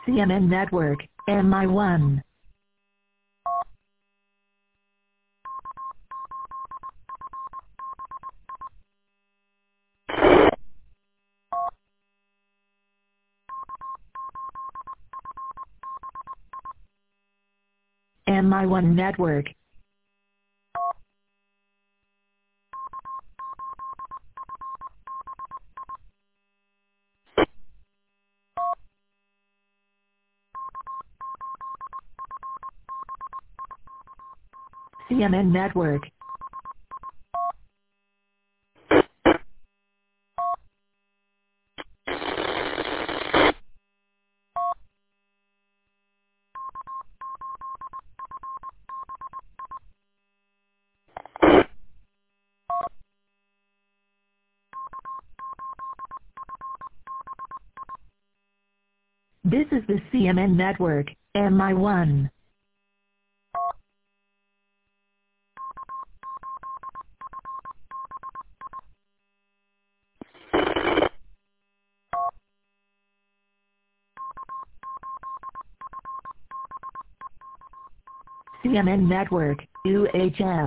CNN Network, MI1. MI1 Network. CNN Network. This is the CNN Network, MI1. CNN Network, UHF.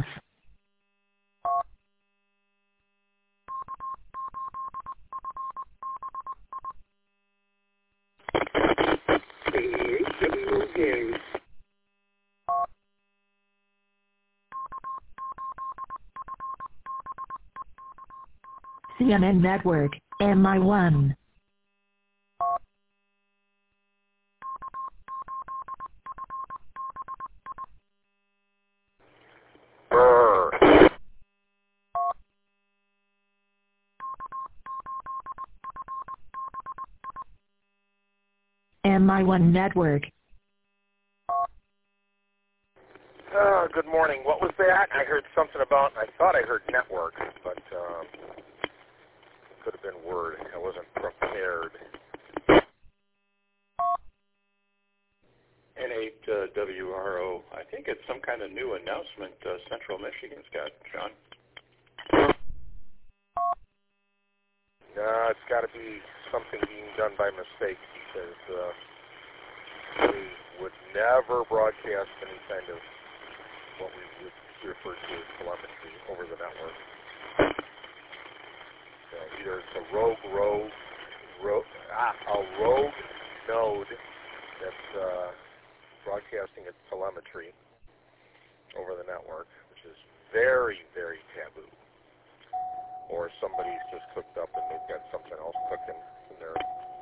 CNN Network, MI1. MI1 Network. Good morning. What was that? I heard something about, I thought I heard network, but could have been word. I wasn't prepared. N8WRO. I think it's some kind of new announcement Central Michigan's got, John. No, it's got to be something being done by mistake because we would never broadcast any kind of what we would refer to as telemetry over the network. Either it's a rogue node that's broadcasting its telemetry over the network, which is very, very taboo. Or somebody's just cooked up and they've got something else cooking in their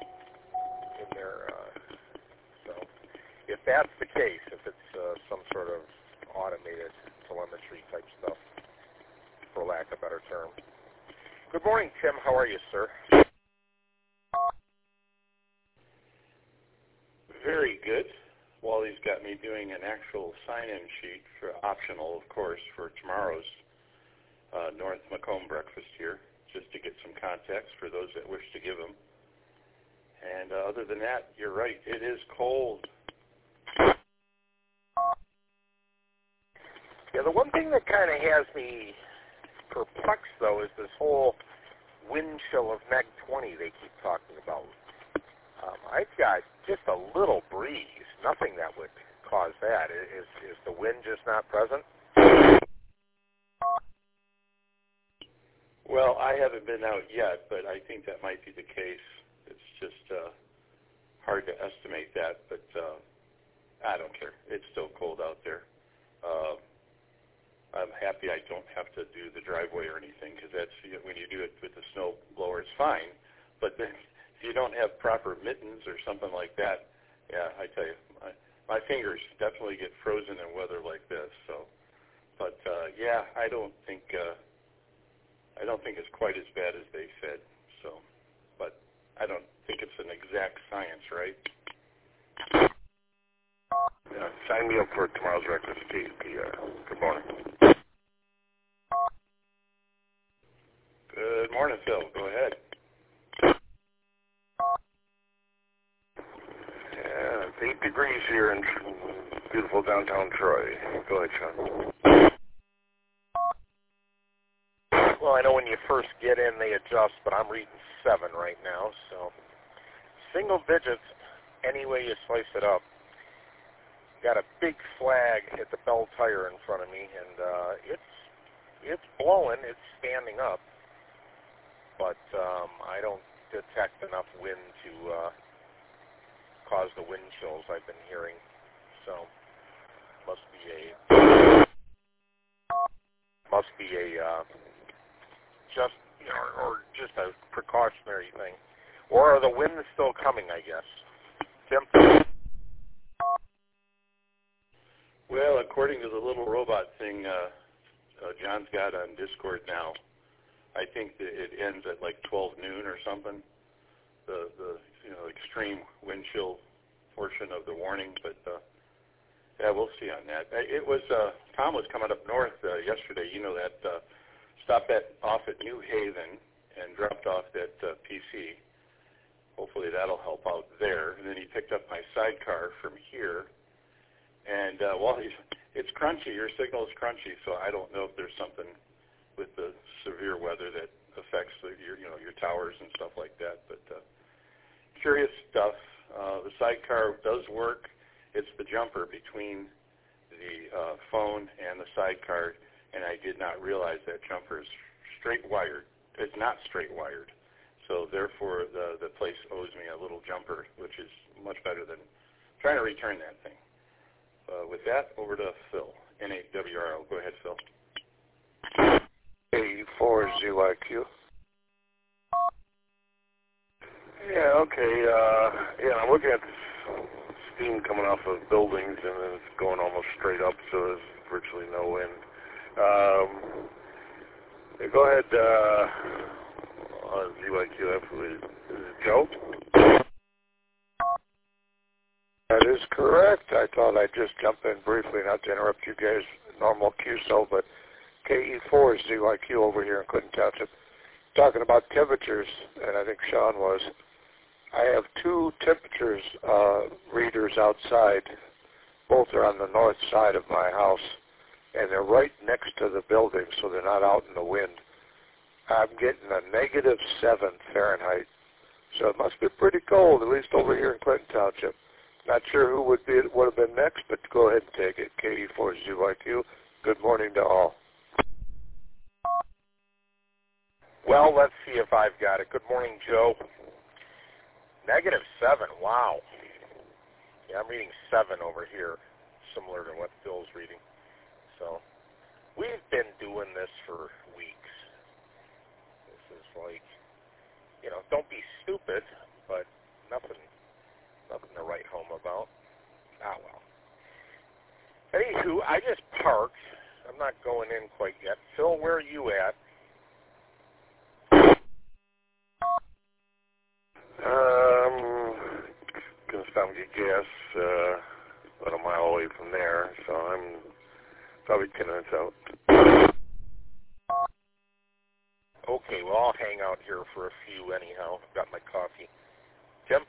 so if that's the case, if it's some sort of automated telemetry type stuff, for lack of a better term. Good morning, Tim. How are you, sir? Very good. Wally's got me doing an actual sign-in sheet, for optional, of course, for tomorrow's North Macomb breakfast here, just to get some context for those that wish to give them. And other than that, you're right. It is cold. Yeah, the one thing that kind of has me perplexed, though, is this whole wind chill of Meg 20 they keep talking about. I've got just a little breeze, nothing that would cause that. Is the wind just not present? Well, I haven't been out yet, but I think that might be the case. It's just hard to estimate that, but I don't care. It's still cold out there. I'm happy I don't have to do the driveway or anything, because that's, when you do it with the snow blower, it's fine. But then if you don't have proper mittens or something like that, yeah, I tell you, my fingers definitely get frozen in weather like this. So, but yeah, I don't think it's quite as bad as they said. So, but I don't think it's an exact science, right? Yeah, sign me up for tomorrow's breakfast, PR. Good morning. Good morning, Phil. Go ahead. Yeah, it's 8 degrees here in beautiful downtown Troy. Go ahead, Sean. Well, I know when you first get in, they adjust, but I'm reading 7 right now, so single digits any way you slice it up. Got a big flag at the Bell Tire in front of me, and it's blowing. It's standing up, but I don't detect enough wind to cause the wind chills I've been hearing. So must be a just or just a precautionary thing, or are the winds still coming? I guess. Tim. Well, according to the little robot thing John's got on Discord now, I think that it ends at like 12 noon or something. The extreme wind chill portion of the warning, but yeah, we'll see on that. It was Tom was coming up north yesterday. You know that stopped off at New Haven and dropped off at PC. Hopefully that'll help out there. And then he picked up my sidecar from here. And it's crunchy. Your signal is crunchy, so I don't know if there's something with the severe weather that affects your towers and stuff like that. But curious stuff. The sidecar does work. It's the jumper between the phone and the sidecar, and I did not realize that jumper is straight wired. It's not straight wired, so therefore the place owes me a little jumper, which is much better than trying to return that thing. With that, over to Phil, N8WRO. Go ahead, Phil. KE4ZYQ. Yeah, okay. I'm looking at this steam coming off of buildings, and then it's going almost straight up, so there's virtually no wind. Go ahead, ZYQ. Is it Joe? That is correct. I thought I'd just jump in briefly, not to interrupt you guys, normal QSO, but KE4 is ZYQ over here in Clinton Township. Talking about temperatures, and I think Sean was. I have two temperatures readers outside. Both are on the north side of my house, and they're right next to the building, so they're not out in the wind. I'm getting a -7 Fahrenheit, so it must be pretty cold, at least over here in Clinton Township. Not sure who would have been next, but go ahead and take it. KE4ZYQ. Good morning to all. Well, let's see if I've got it. Good morning, Joe. -7. Wow. Yeah, I'm reading 7 over here, similar to what Phil's reading. So we've been doing this for weeks. This is like, don't be stupid, but nothing to write home about. Ah, well. Anywho, I just parked. I'm not going in quite yet. Phil, where are you at? Gonna stop and get gas about a mile away from there, so I'm probably 10 minutes out. Okay, well, I'll hang out here for a few anyhow. I've got my coffee. Tim?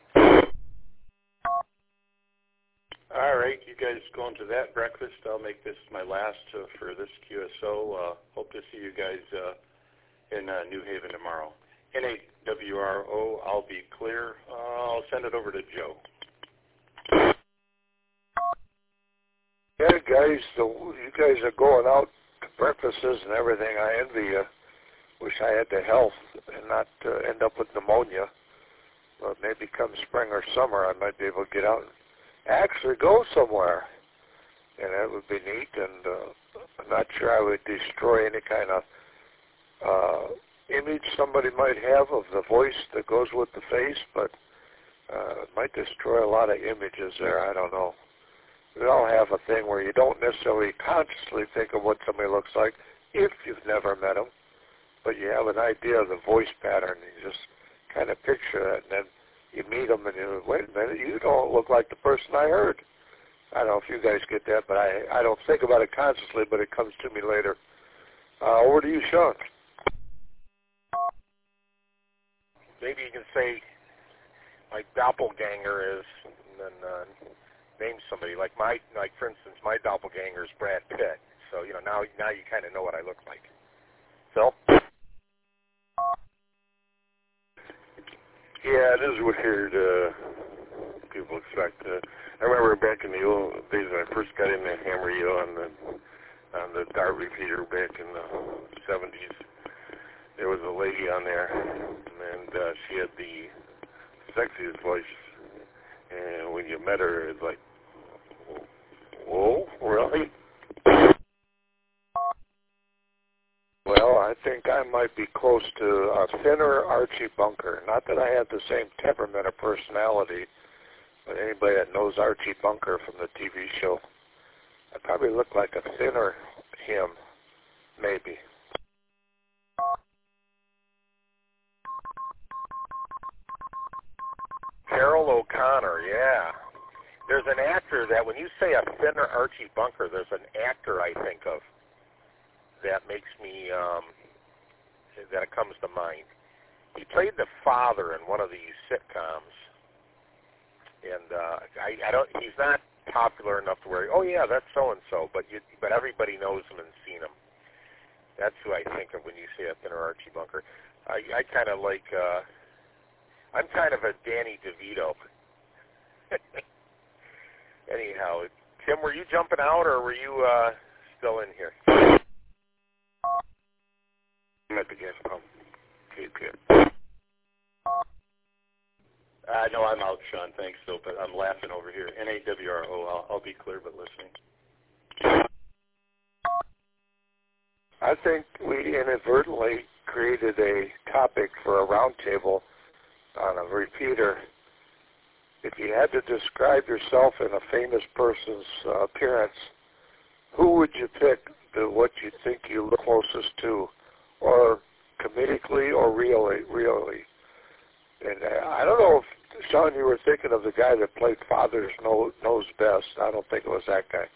All right, you guys going to that breakfast. I'll make this my last for this QSO. Hope to see you guys in New Haven tomorrow. N8WRO, I'll be clear. I'll send it over to Joe. Yeah, guys, you guys are going out to breakfasts and everything. I envy you. Wish I had the health and not end up with pneumonia. But maybe come spring or summer, I might be able to get out and actually go somewhere. And that would be neat. And I'm not sure I would destroy any kind of image somebody might have of the voice that goes with the face, but it might destroy a lot of images there. I don't know. We all have a thing where you don't necessarily consciously think of what somebody looks like if you've never met them, but you have an idea of the voice pattern. You just kind of picture that, and then you meet them, and you wait a minute, you don't look like the person I heard. I don't know if you guys get that, but I don't think about it consciously, but it comes to me later. Over to you, Sean. Maybe you can say my doppelganger is, and then name somebody. Like for instance, my doppelganger is Brad Pitt. So now you kind of know what I look like. Phil? Yeah, it is weird people expect. I remember back in the old days when I first got in the hammer reel on the dart repeater back in the 70s. There was a lady on there, and she had the sexiest voice. And when you met her, it's like, whoa, really? Well, I think I might be close to a thinner Archie Bunker. Not that I have the same temperament or personality, but anybody that knows Archie Bunker from the TV show, I probably look like a thinner him, maybe. Carol O'Connor, yeah. There's an actor that when you say a thinner Archie Bunker, there's an actor I think of that makes me, that comes to mind. He played the father in one of these sitcoms, and I don't. He's not popular enough to where, oh yeah, that's so and so, but everybody knows him and seen him. That's who I think of when you say a thinner Archie Bunker. I kind of like. I'm kind of a Danny DeVito. Anyhow, Tim, were you jumping out or were you still in here? I'm at the gas pump. Good. No, I'm out, Sean. Thanks, though, but I'm laughing over here. NAWRO. I'll be clear, but listening. I think we inadvertently created a topic for a roundtable on a repeater. If you had to describe yourself in a famous person's appearance, who would you pick to what you think you look closest to, or comedically or really? And I don't know if, Sean, you were thinking of the guy that played Father's Knows Best. I don't think it was that guy.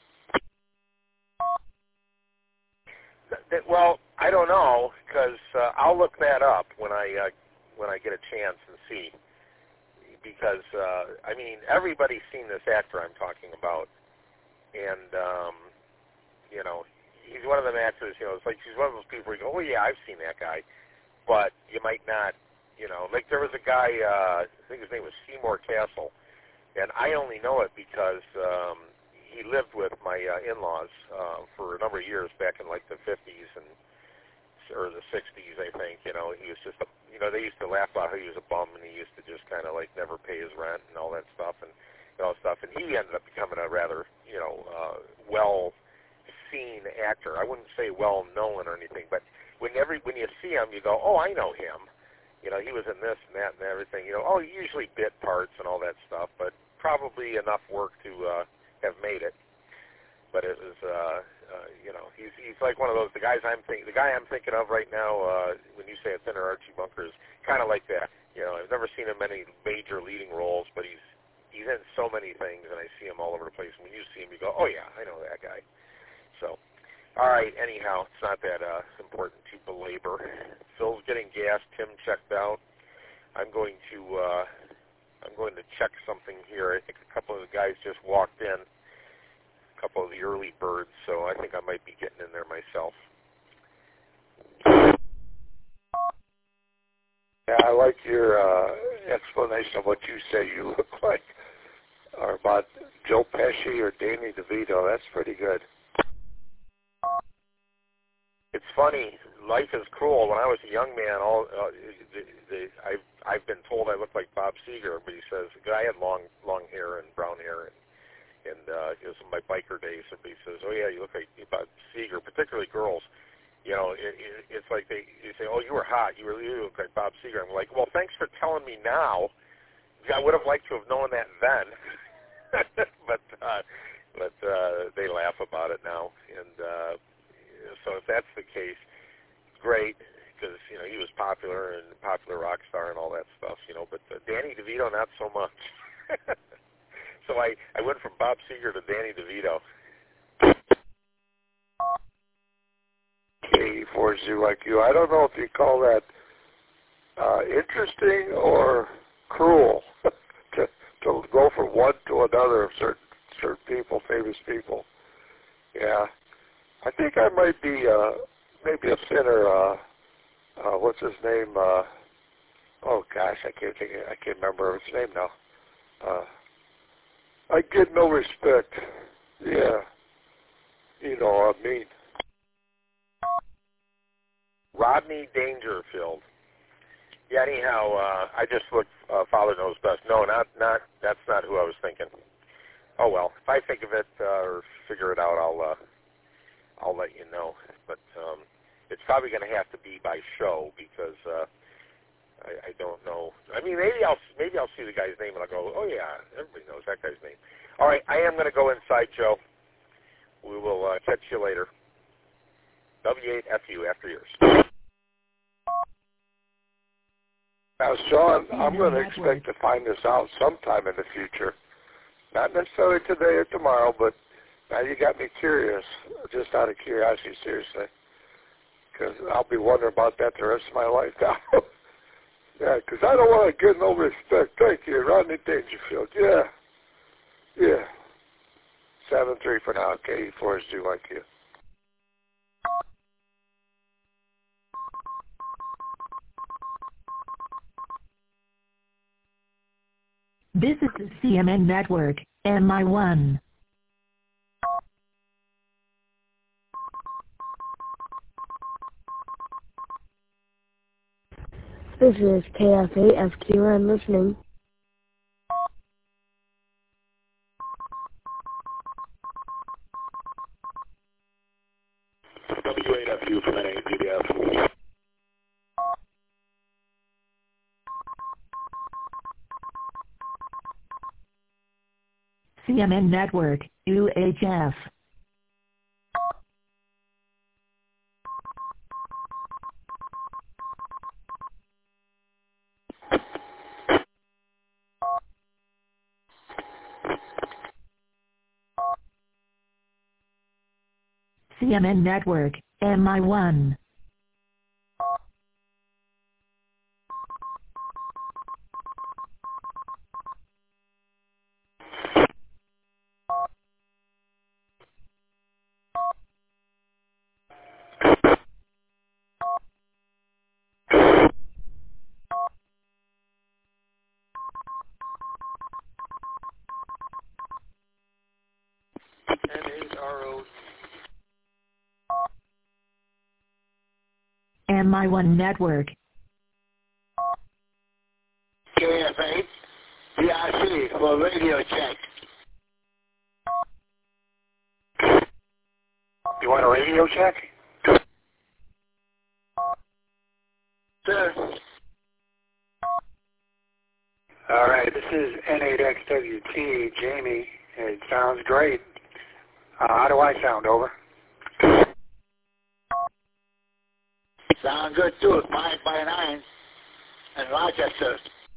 Well, I don't know, because I'll look that up when I get a chance and see. Because, I mean, everybody's seen this actor I'm talking about. And, you know, he's one of them actors, you know, it's like he's one of those people where you go, oh, yeah, I've seen that guy. But you might not, you know, like there was a guy, I think his name was Seymour Castle. And I only know it because he lived with my in-laws for a number of years back in, like, the 50s or the 60s, I think. You know, he was just you know, they used to laugh about how he was a bum and he used to just kind of like never pay his rent and all that stuff and all that stuff. And he ended up becoming a rather, you know, well-seen actor. I wouldn't say well-known or anything, but when you see him, you go, oh, I know him. You know, he was in this and that and everything. You know, oh, usually bit parts and all that stuff, but probably enough work to have made it. But it was, you know, he's like one of those. The guy I'm thinking of right now. When you say a thinner Archie Bunker, is kind of like that. You know, I've never seen him in any major leading roles, but he's in so many things, and I see him all over the place. When you see him, you go, oh yeah, I know that guy. So, all right. Anyhow, it's not that important to belabor. Phil's getting gas. Tim checked out. I'm going to check something here. I think a couple of the guys just walked in. Couple of the early birds, so I think I might be getting in there myself. Yeah, I like your explanation of what you say you look like, or about Joe Pesci or Danny DeVito. That's pretty good. It's funny. Life is cruel. When I was a young man, I've been told I look like Bob Seger, but he says I had long hair and brown hair. And it was in my biker days, somebody says, oh, yeah, you look like Bob Seger, particularly girls. You know, it's like they say, oh, you were hot. You look like Bob Seger. I'm like, well, thanks for telling me now. I would have liked to have known that then. but they laugh about it now. And so if that's the case, great, because, you know, he was popular and popular rock star and all that stuff, you know. But Danny DeVito, not so much. So I went from Bob Seger to Danny DeVito. KE4ZYQ. I don't know if you call that interesting or cruel to go from one to another of certain people, famous people. Yeah, I think I might be maybe a thinner. What's his name? Oh gosh, I can't remember his name now. I get no respect. Yeah. You know what I mean. Rodney Dangerfield. Yeah, anyhow, I just looked, Father Knows Best. No, that's not who I was thinking. Oh, well, if I think of it or figure it out, I'll let you know. But it's probably going to have to be by show because I don't know. I mean, maybe I'll see the guy's name and I'll go, oh, yeah, everybody knows that guy's name. All right, I am going to go inside, Joe. We will catch you later. W8FU after yours. Now, Sean, I'm going to expect to find this out sometime in the future. Not necessarily today or tomorrow, but now you got me curious, just out of curiosity, seriously. Because I'll be wondering about that the rest of my life now. Yeah, because I don't want to get no respect. Thank you, Rodney Dangerfield. Yeah. Yeah. 7-3 for now. KE4 is due like you. This is the CMN Network, MI1. This is KFAFQ. I'm listening. W8FU from NAPDF. CMN Network, UHF. CMN Network, MI1. NHRO. MI1 Network. KFA, PRC for radio check. You want a radio check? Sir. All right, this is N8XWT, Jamie. It sounds great. How do I sound, over? Sound good too, 5x9 in Rochester.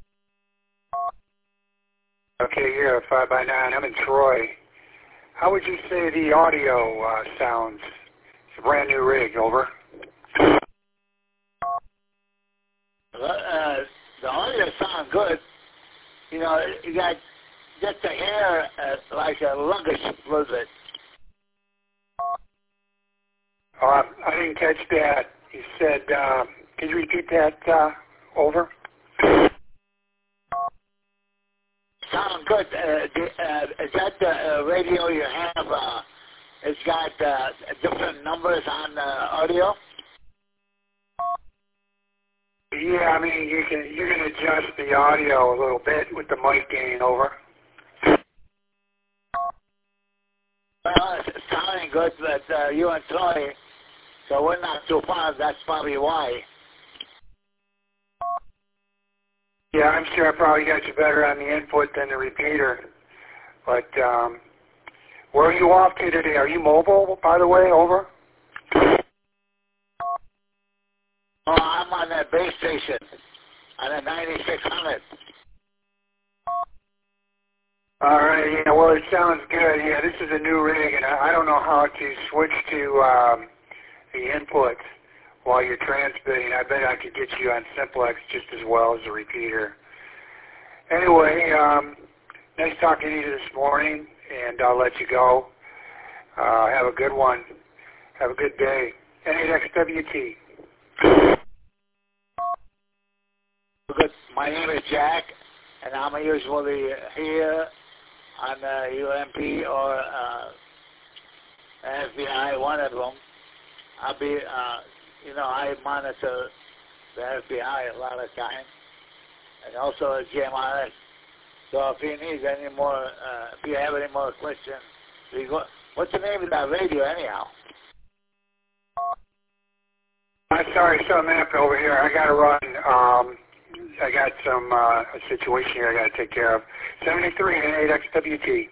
Okay, yeah, 5x9. I'm in Troy. How would you say the audio sounds? It's a brand new rig, over. The audio sounds good. You know, you got the hair like a luggage a little bit. Oh, I didn't catch that. You said, can you repeat that, over? Sound good. Is that the radio you have? It's got different numbers on the audio? Yeah, I mean, you can adjust the audio a little bit with the mic gain, over. Well, it's sounding good, but you and Troy, so we're not too far. That's probably why. Yeah, I'm sure I probably got you better on the input than the repeater. But where are you off to today? Are you mobile, by the way, over? Oh, I'm on that base station, on the 9600. All right, yeah, well, it sounds good. Yeah, this is a new rig, and I don't know how to switch to the input while you're transmitting. I bet I could get you on Simplex just as well as the repeater. Anyway, nice talking to you this morning, and I'll let you go. Have a good one. Have a good day. N8XWT. Good. My name is Jack, and I'm usually here on UMP or FBI, one of them. I'll be, I monitor the FBI a lot of times, and also GMRS. So if you need any more, if you have any more questions, what's the name of that radio anyhow? I'm sorry, something happened over here. I got to run. I got some a situation here I got to take care of. 73 and 8XWT.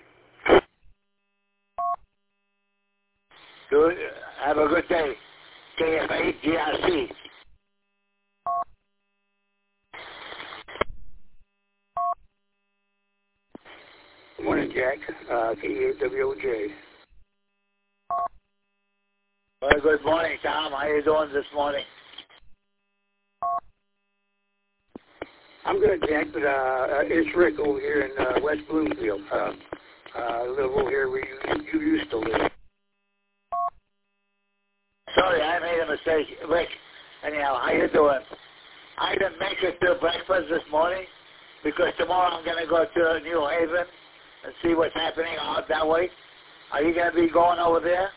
Good. Have a good day. KFA GRC. Good morning, Jack. KEAWOJ. Well, good morning, Tom. How you doing this morning? I'm good, Jack, but it's Rick over here in West Bloomfield. I live over here where you used to live. Sorry, I made a mistake. Rick, anyhow, how you doing? I didn't make it to breakfast this morning because tomorrow I'm going to go to New Haven and see what's happening out that way. Are you going to be going over there?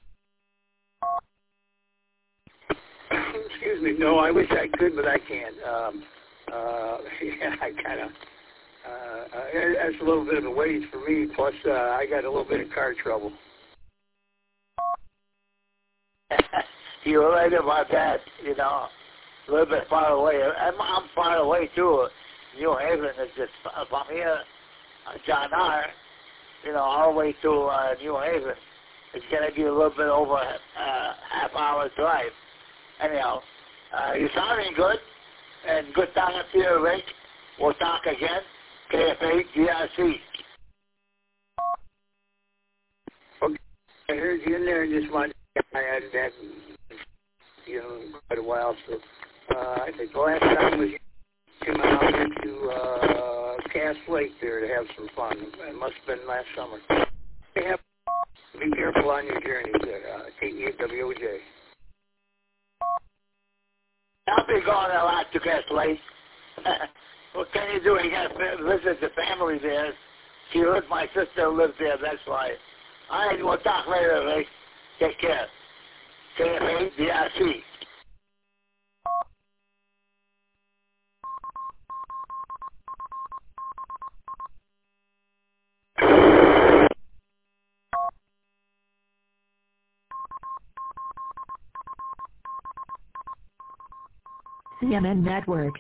Excuse me. No, I wish I could, but I can't. Yeah, I kind of, that's a little bit of a ways for me. Plus, I got a little bit of car trouble. You're right about that, a little bit far away. I'm far away, too. New Haven is just from here, John R., all the way to New Haven. It's going to be a little bit over a half-hour drive. Anyhow, you're sounding good, and good talking to you, Rick. We'll talk again. KFA GRC. Okay, I heard you in there and just wanted to add that, quite a while. So I think the last time was you came out here to Cass Lake there to have some fun. It must have been last summer. Be careful on your journey there, KEWOJ. I'll be going a lot to Cass Lake. What can you do? You got to visit the family there. She lives, my sister lives there, that's why. All right, we'll talk later, Rick. Take care. KFA GRC. CMN Network.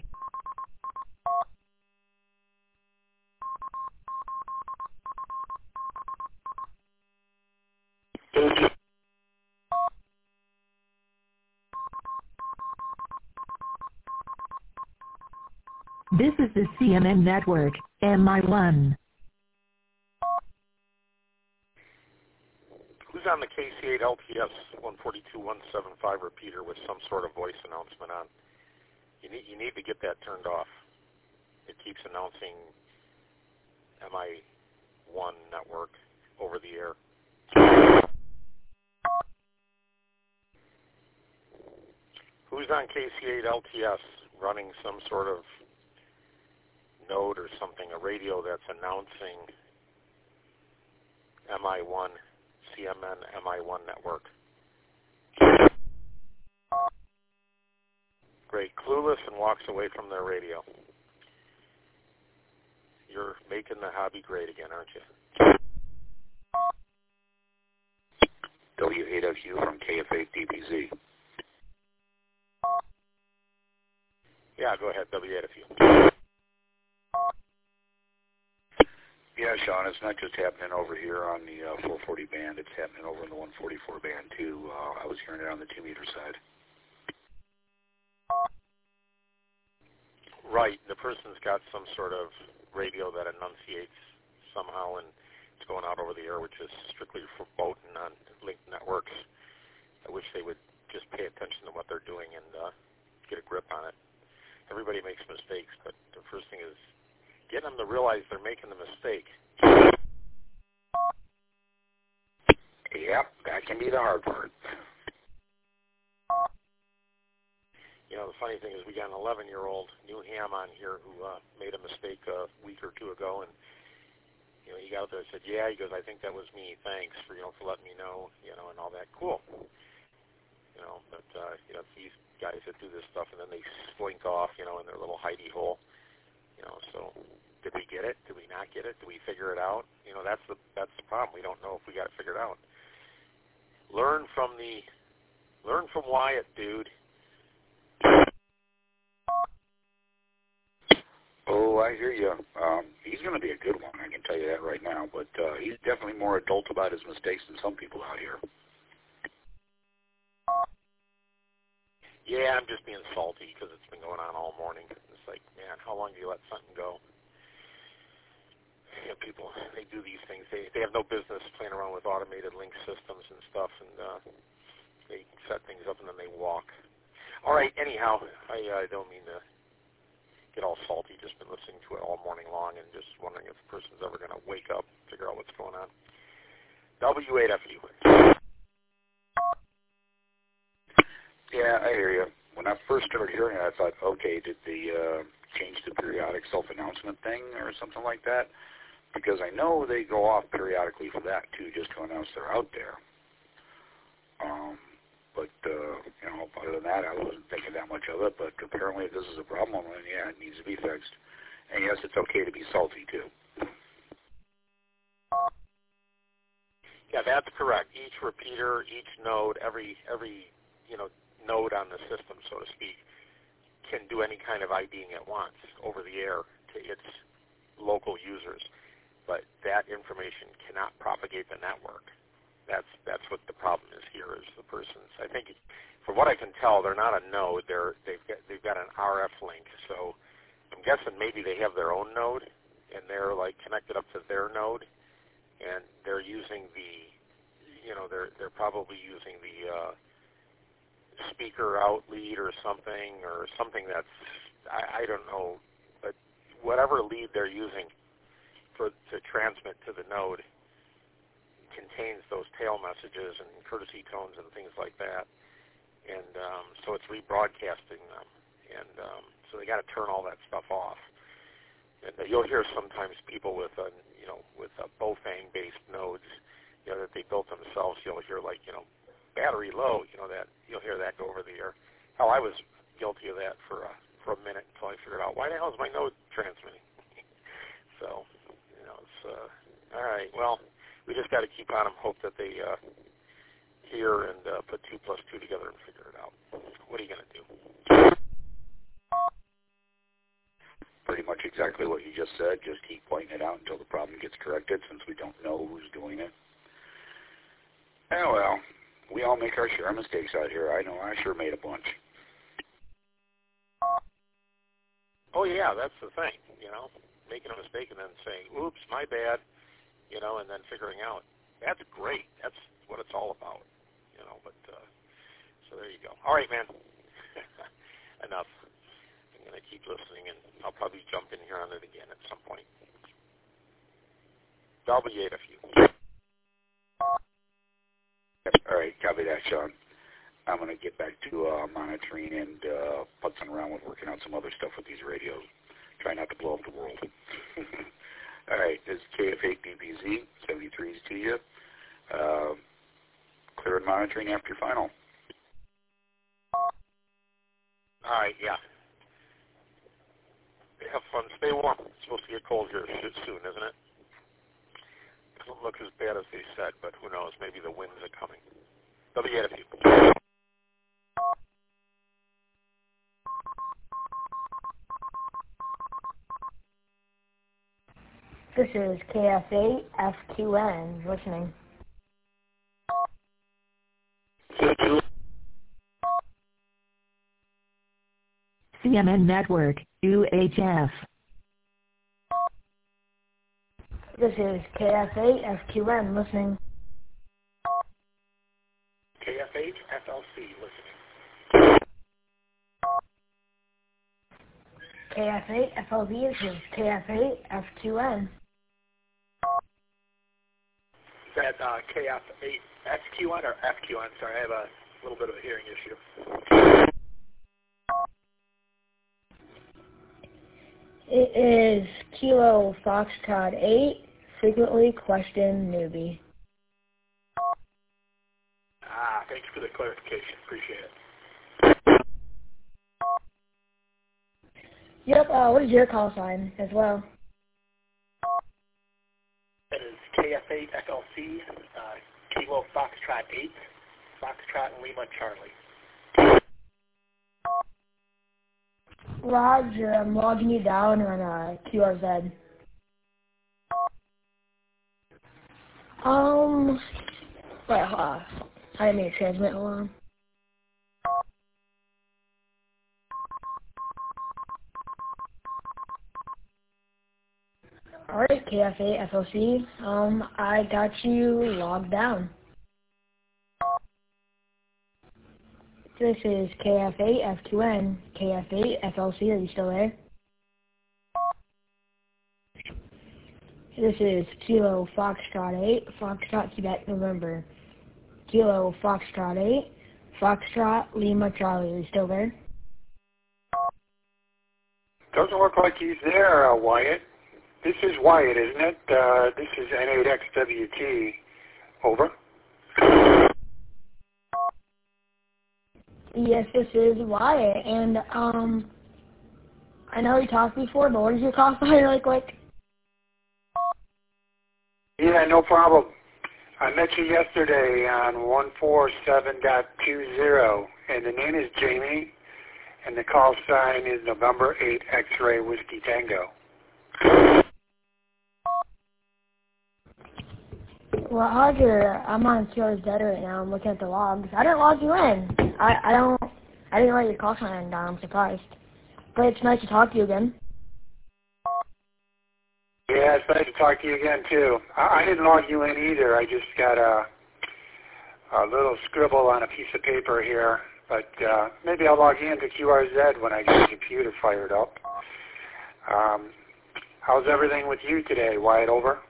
This is the CMN Network, MI1. Who's on the KC8 LTS 142175 repeater with some sort of voice announcement on? You need to get that turned off. It keeps announcing MI1 network over the air. Who's on KC8 LTS running some sort of node or something, a radio that's announcing MI1, CMN MI1 network? Great. Clueless and walks away from their radio. You're making the hobby great again, aren't you? W8FU from KFA DPZ. Yeah, go ahead, W8FU. Yeah, Sean, it's not just happening over here on the 440 band. It's happening over in the 144 band, too. I was hearing it on the 2-meter side. Right. The person's got some sort of radio that enunciates somehow, and it's going out over the air, which is strictly for boat and non-linked networks. I wish they would just pay attention to what they're doing and get a grip on it. Everybody makes mistakes, but the first thing is getting them to realize they're making the mistake. Yep, that can be the hard part. The funny thing is we got an 11-year-old new ham on here who made a mistake a week or two ago, and he got up there and said, yeah, he goes, I think that was me. Thanks for, for letting me know, and all that. Cool. But, these guys that do this stuff and then they slink off, in their little hidey hole, so did we get it? Did we not get it? Did we figure it out? That's the problem. We don't know if we got it figured out. Learn from Wyatt, dude. Oh, I hear you. He's going to be a good one, I can tell you that right now. But he's definitely more adult about his mistakes than some people out here. Yeah, I'm just being salty because it's been going on all morning. It's like, man, how long do you let something go? People, they do these things. They have no business playing around with automated link systems and stuff, and they set things up and then they walk. All right, anyhow, I don't mean to get all salty. Just been listening to it all morning long and just wondering if the person's ever going to wake up, figure out what's going on. W8FU. Yeah, I hear you. When I first started hearing it, I thought, okay, did they change the periodic self-announcement thing or something like that? Because I know they go off periodically for that, too, just to announce they're out there. But other than that, I wasn't thinking that much of it. But apparently if this is a problem, then, yeah, it needs to be fixed. And, yes, it's okay to be salty, too. Yeah, that's correct. Each repeater, each node, every node on the system, so to speak, can do any kind of IDing it wants over the air to its local users. But that information cannot propagate the network. That's what the problem is here. Is the person's? I think, from what I can tell, they're not a node. They've got an RF link. So I'm guessing maybe they have their own node, and they're like connected up to their node, and they're using the, they're probably using the speaker out lead or something that's I don't know, but whatever lead they're using to transmit to the node contains those tail messages and courtesy tones and things like that, and so it's rebroadcasting them, and so they got to turn all that stuff off. And you'll hear sometimes people with Bofang based nodes, that they built themselves. You'll hear like battery low, that you'll hear that go over the air. Hell, I was guilty of that for a minute until I figured out why the hell is my node transmitting. So, it's all right. Well, we just got to keep on them, hope that they hear and put 2 plus 2 together and figure it out. What are you going to do? Pretty much exactly what you just said. Just keep pointing it out until the problem gets corrected, since we don't know who's doing it. Oh, well. We all make our share of mistakes out here. I know I sure made a bunch. Oh, yeah, that's the thing, making a mistake and then saying, oops, my bad, and then figuring out. That's great. That's what it's all about, but so there you go. All right, man. Enough. I'm going to keep listening, and I'll probably jump in here on it again at some point. W8FU. All right, copy that, Sean. I'm going to get back to monitoring and putzing around with working on some other stuff with these radios. Try not to blow up the world. All right, this is KF8BPZ, 73's to you. Clear and monitoring after final. All right, yeah. Have fun. Stay warm. It's supposed to get cold here soon, isn't it? Doesn't look as bad as they said, but who knows? Maybe the winds are coming. W8FU. This is KF8FQN listening. CMN Network, UHF. This is KF8FQN listening. KF8FLC listening. KF8FLV, this is KF8FQN. Is that KF8FQN or FQN? Sorry, I have a little bit of a hearing issue. It is Kilo Foxtrot 8 frequently questioned newbie. Thank you for the clarification. Appreciate it. Yep, what is your call sign as well? That is KF8 FLC, Kilo Foxtrot 8, Foxtrot Lima Charlie. Roger, I'm logging you down on QRZ. Wait, I didn't mean to transmit, hold on. Alright, KF8 FOC, I got you logged down. This is KF8 FQN, KF8 FLC, are you still there? This is Kilo Foxtrot 8, Foxtrot Quebec November. Kilo Foxtrot 8, Foxtrot Lima Charlie, are you still there? Doesn't look like he's there, Wyatt. This is Wyatt, isn't it? This is N8XWT. Over. Yes, this is Wyatt, and I know we talked before, but what does your call sign look like? Yeah, no problem. I met you yesterday on 147.20, and the name is Jamie, and the call sign is November 8 X-Ray Whiskey Tango. Well, Roger, I'm on QRZ right now. I'm looking at the logs. I didn't log you in. I didn't write your call sign down. I'm surprised. But it's nice to talk to you again. Yeah, it's nice to talk to you again, too. I didn't log you in either. I just got a little scribble on a piece of paper here. But maybe I'll log you into QRZ when I get the computer fired up. How's everything with you today, Wyatt? Over?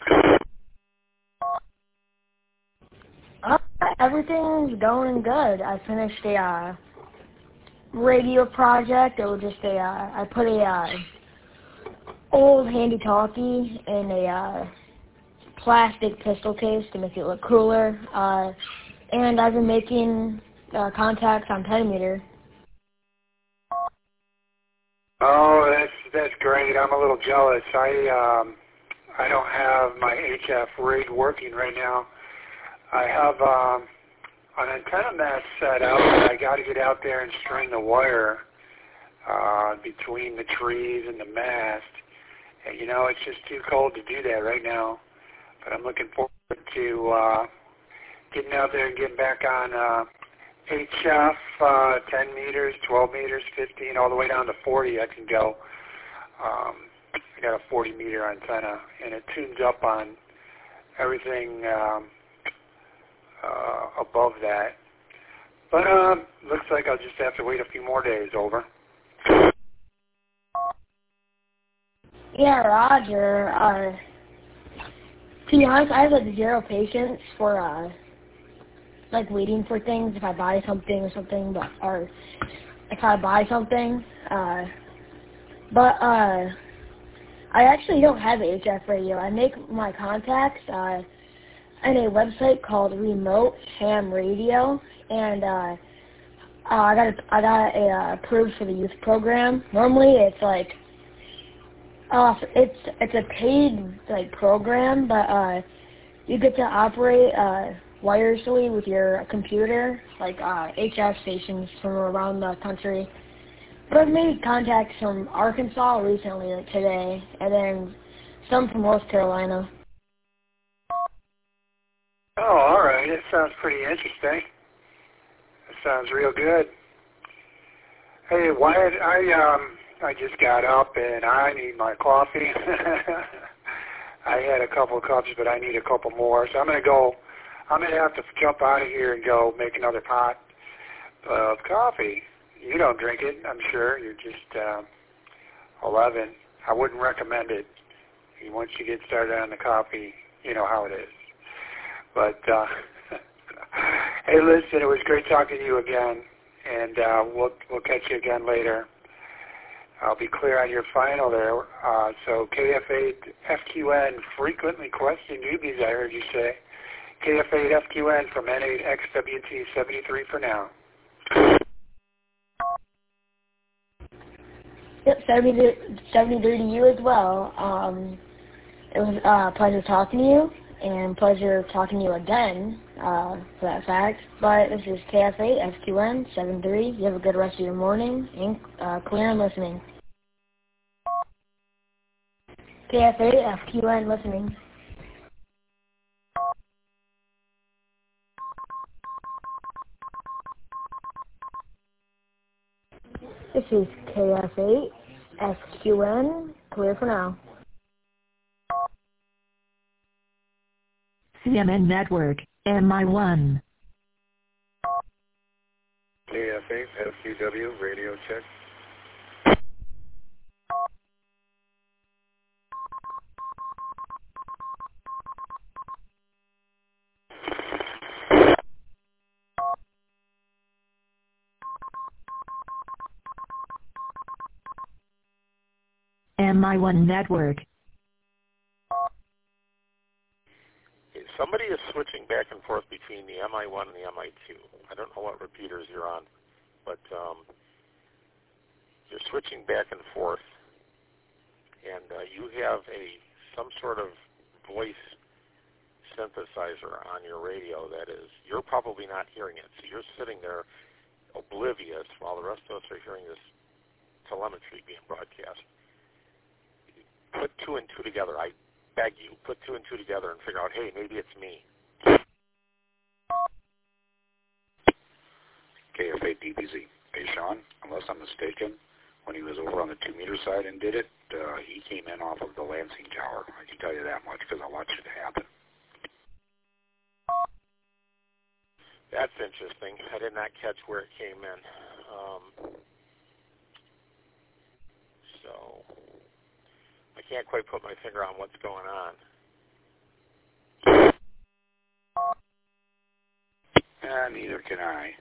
Everything's going good. I finished a radio project. It was just I put a old handy-talkie in a plastic pistol case to make it look cooler. And I've been making contacts on 10 meter. Oh, that's great. I'm a little jealous. I don't have my HF rig working right now. I have an antenna mast set up, and I got to get out there and string the wire between the trees and the mast. And, you know, it's just too cold to do that right now. But I'm looking forward to getting out there and getting back on HF, 10 meters, 12 meters, 15, all the way down to 40 I can go. I got a 40-meter antenna, and it tunes up on everything above that. But looks like I'll just have to wait a few more days. Over. Yeah, Roger. To be honest, I have like zero patience for like waiting for things. If I buy something or something, or if I buy something, but I actually don't have an HF radio. I make my contacts on a website called Remote Ham Radio, and I got approved for the youth program. Normally, it's like it's a paid like program, but you get to operate wirelessly with your computer, like HF stations from around the country. But I've made contacts from Arkansas recently, like today, and then some from North Carolina. Oh, all right. That sounds pretty interesting. That sounds real good. Hey, Wyatt, I just got up and I need my coffee. I had a couple of cups, but I need a couple more. So I'm going to have to jump out of here and go make another pot of coffee. You don't drink it, I'm sure. You're just 11. I wouldn't recommend it. Once you get started on the coffee, you know how it is. But, hey, listen, it was great talking to you again, and we'll catch you again later. I'll be clear on your final there. So KF8 FQN frequently question newbies, I heard you say. KF8 FQN from N8 XWT 73 for now. Yep, 73 to you as well. It was a pleasure talking to you, and pleasure talking to you again, for that fact. But this is KF8 FQN 73. You have a good rest of your morning, and clear and listening. KF8 FQN listening. This is KF8 FQN, clear for now. CNN Network, MI1. KF8 FQW, radio check. MI1 Network. Somebody is switching back and forth between the MI1 and the MI2. I don't know what repeaters you're on, but you're switching back and forth, and you have some sort of voice synthesizer on your radio that is, you're probably not hearing it. So you're sitting there oblivious while the rest of us are hearing this telemetry being broadcast. Put two and two together. I beg you, put two and two together and figure out, hey, maybe it's me. KF8 DBZ. Hey, Sean, unless I'm mistaken, when he was over on the 2-meter side and did it, he came in off of the Lansing Tower. I can tell you that much because I watched it happen. That's interesting. I did not catch where it came in. So I can't quite put my finger on what's going on. Neither can I.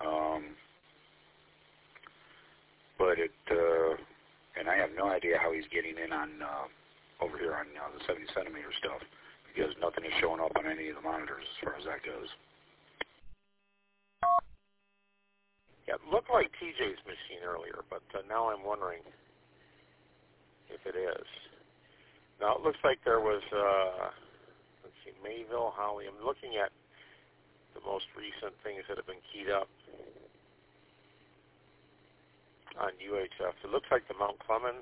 But and I have no idea how he's getting in on over here on the 70 centimeter stuff, because nothing is showing up on any of the monitors as far as that goes. Yeah, it looked like TJ's machine earlier, but now I'm wondering if it is. Now it looks like there was, let's see, Mayville, Holly. I'm looking at the most recent things that have been keyed up on UHF. It looks like the Mount Clemens.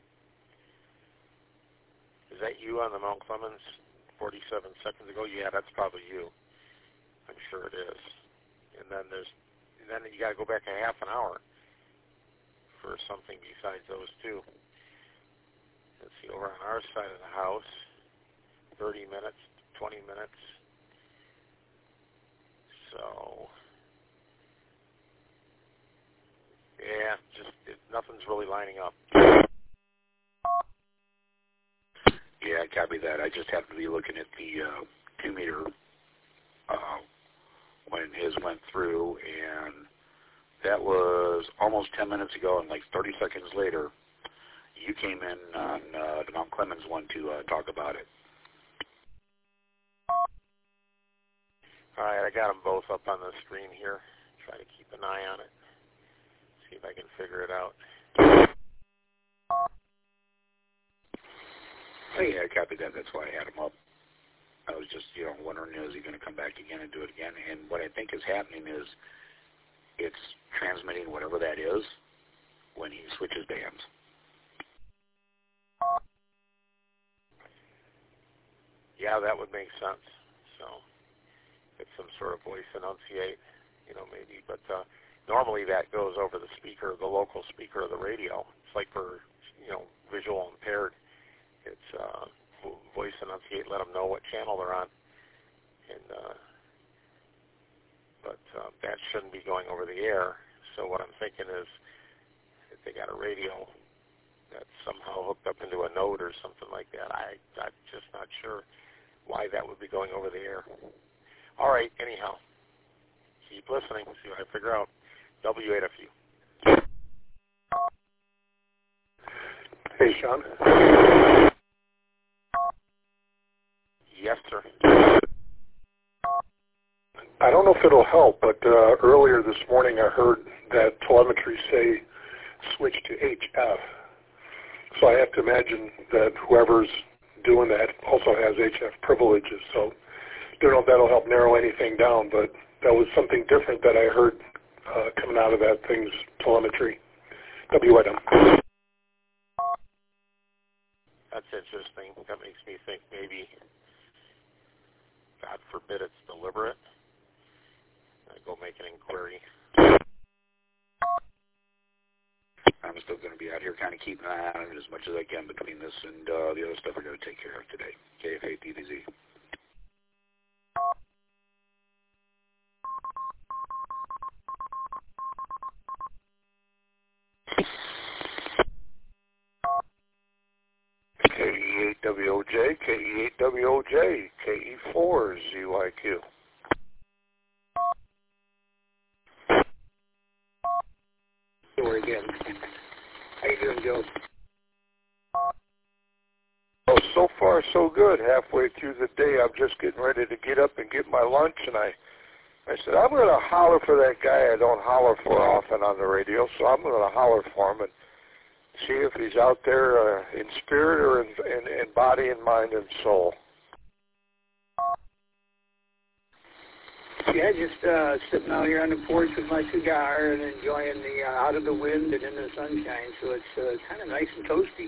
Is that you on the Mount Clemens 47 seconds ago? Yeah, that's probably you. I'm sure it is. And then you got to go back a half an hour for something besides those two. Let's see, over on our side of the house, 30 minutes, 20 minutes. So, yeah, nothing's really lining up. Yeah, copy that. I just happened to be looking at the 2-meter when his went through, and that was almost 10 minutes ago, and like 30 seconds later, you came in on the Mount Clemens one to talk about it. All right, I got them both up on the screen here. Try to keep an eye on it. See if I can figure it out. Oh, yeah, I copied that. That's why I had him up. I was just, wondering, is he going to come back again and do it again? And what I think is happening is it's transmitting whatever that is when he switches bands. Yeah, that would make sense. So it's some sort of voice enunciate, maybe. But normally that goes over the speaker, the local speaker of the radio. It's like for, visual impaired. It's voice enunciate, let them know what channel they're on. And but that shouldn't be going over the air. So what I'm thinking is if they got a radio that's somehow hooked up into a node or something like that, I'm just not sure why that would be going over the air. All right, anyhow, keep listening, see what I figure out. W8FU. Hey, Sean. Yes, sir. I don't know if it'll help, but earlier this morning I heard that telemetry say switch to HF. So I have to imagine that whoever's doing that also has HF privileges. So I don't know if that'll help narrow anything down, but that was something different that I heard coming out of that thing's telemetry. WIM. That's interesting. That makes me think maybe, God forbid it's deliberate. I go make an inquiry. I'm still going to be out here kind of keeping an eye on it as much as I can between this and the other stuff we're going to take care of today. KF8DDZ. KE8WOJ, KE8WOJ, KE4ZYQ. Again. How you doing, Joe? Oh, so far so good. Halfway through the day, I'm just getting ready to get up and get my lunch, and I said, I'm going to holler for that guy I don't holler for often on the radio, so I'm going to holler for him and see if he's out there in spirit or in body and mind and soul. Yeah, just sitting out here on the porch with my cigar and enjoying the out of the wind and in the sunshine, so it's kind of nice and toasty.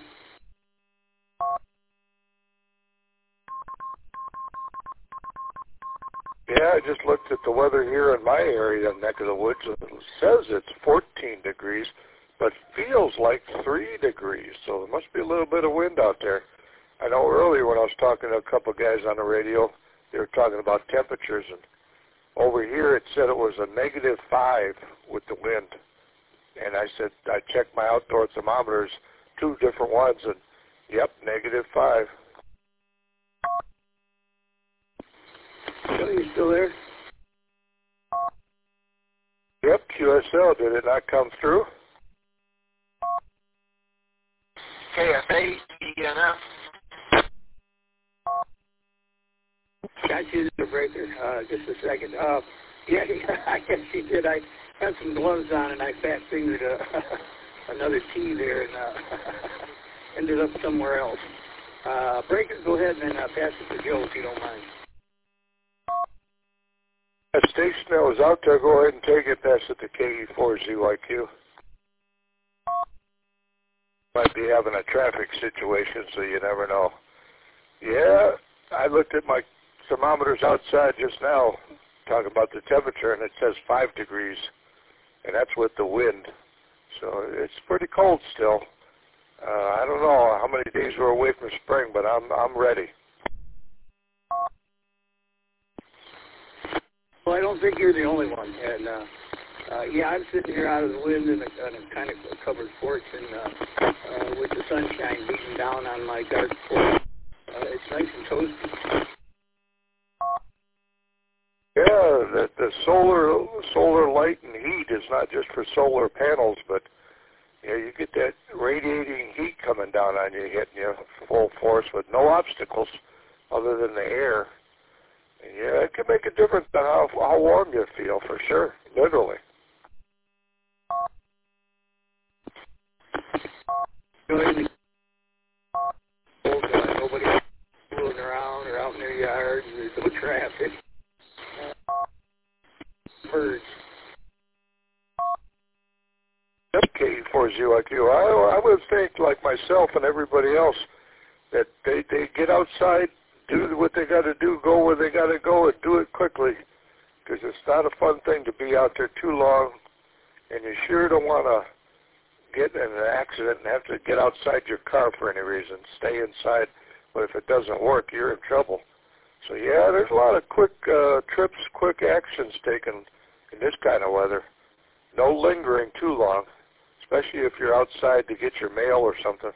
Yeah, I just looked at the weather here in my area, neck of the woods. It says it's 14 degrees, but feels like 3 degrees, so there must be a little bit of wind out there. I know earlier when I was talking to a couple of guys on the radio, they were talking about temperatures, and over here it said it was a -5 with the wind. And I said, I checked my outdoor thermometers, 2 different ones, and yep, -5. So you still there? Yep, QSL, did it not come through? KFA, ENF. Got you the breaker. Just a second. Yeah, I guess she did. I had some gloves on and I fat fingered another T there and ended up somewhere else. Breaker, go ahead and pass it to Joe if you don't mind. That station that was out there, go ahead and take it. Pass it to KE4ZYQ. Might be having a traffic situation, so you never know. Yeah, I looked at my thermometers outside just now, talking about the temperature, and it says 5 degrees, and that's with the wind. So it's pretty cold still. I don't know how many days we're away from spring, but I'm ready. Well, I don't think you're the only one, and yeah, I'm sitting here out of the wind in a kind of covered porch, and with the sunshine beating down on my dark porch. It's nice and toasty. Yeah, the solar light and heat is not just for solar panels, but you get that radiating heat coming down on you, hitting you full force with no obstacles other than the air. And yeah, it can make a difference on how warm you feel, for sure, literally. Nobody fooling around or out in their yards. There's no traffic. Birds. KE4ZYQ. I would think, like myself and everybody else, that they get outside, do what they got to do, go where they got to go, and do it quickly, because it's not a fun thing to be out there too long, and you sure don't want to get in an accident and have to get outside your car for any reason. Stay inside, but if it doesn't work, you're in trouble. So yeah, there's a lot of quick trips, quick actions taken in this kind of weather. No lingering too long, especially if you're outside to get your mail or something.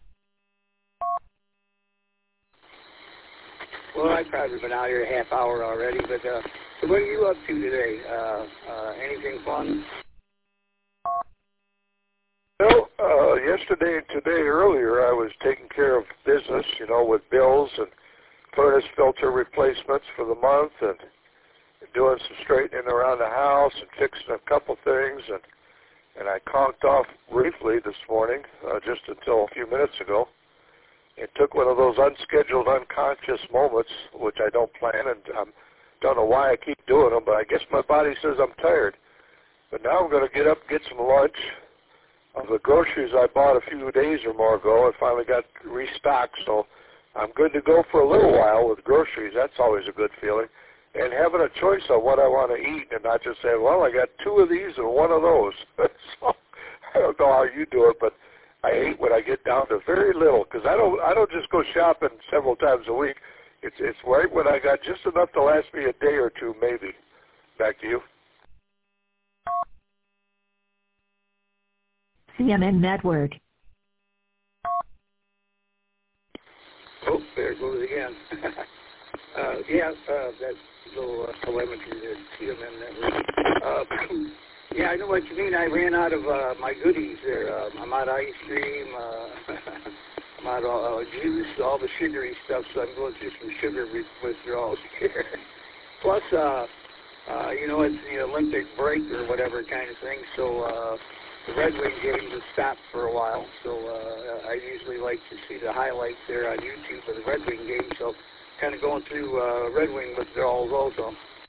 Well, I've probably been out here a half hour already, but so what are you up to today? Anything fun? Well, Yesterday and today earlier, I was taking care of business, with bills and furnace filter replacements for the month and doing some straightening around the house and fixing a couple things. And I conked off briefly this morning, just until a few minutes ago. It took one of those unscheduled, unconscious moments, which I don't plan, and I don't know why I keep doing them, but I guess my body says I'm tired. But now I'm going to get up and get some lunch. Of the groceries I bought a few days or more ago, I finally got restocked, so I'm good to go for a little while with groceries. That's always a good feeling. And having a choice of what I want to eat and not just saying, well, I got 2 of these and 1 of those. So I don't know how you do it, but I hate when I get down to very little because I don't just go shopping several times a week. It's right when I got just enough to last me a day or 2, maybe. Back to you. CNN Network. Oh, there it goes again. That little telemetry there, CNN Network. Yeah, I know what you mean. I ran out of my goodies there. I'm out of ice cream. I'm out of juice, all the sugary stuff, so I'm going through some sugar withdrawals here. Plus, it's the Olympic break or whatever kind of thing, so the Red Wing games have stopped for a while, so I usually like to see the highlights there on YouTube of the Red Wing game, so kind of going through Red Wing withdrawals also.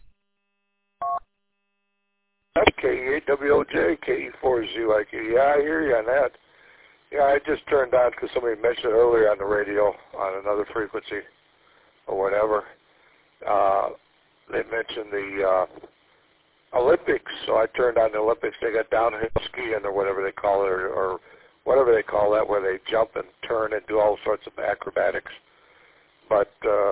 That's KE8WOJ, KE4ZYQ. Yeah, I hear you on that. Yeah, I just turned on because somebody mentioned earlier on the radio on another frequency or whatever. They mentioned the Olympics, so I turned on the Olympics. They got downhill skiing or whatever they call it, or whatever they call that, where they jump and turn and do all sorts of acrobatics. But,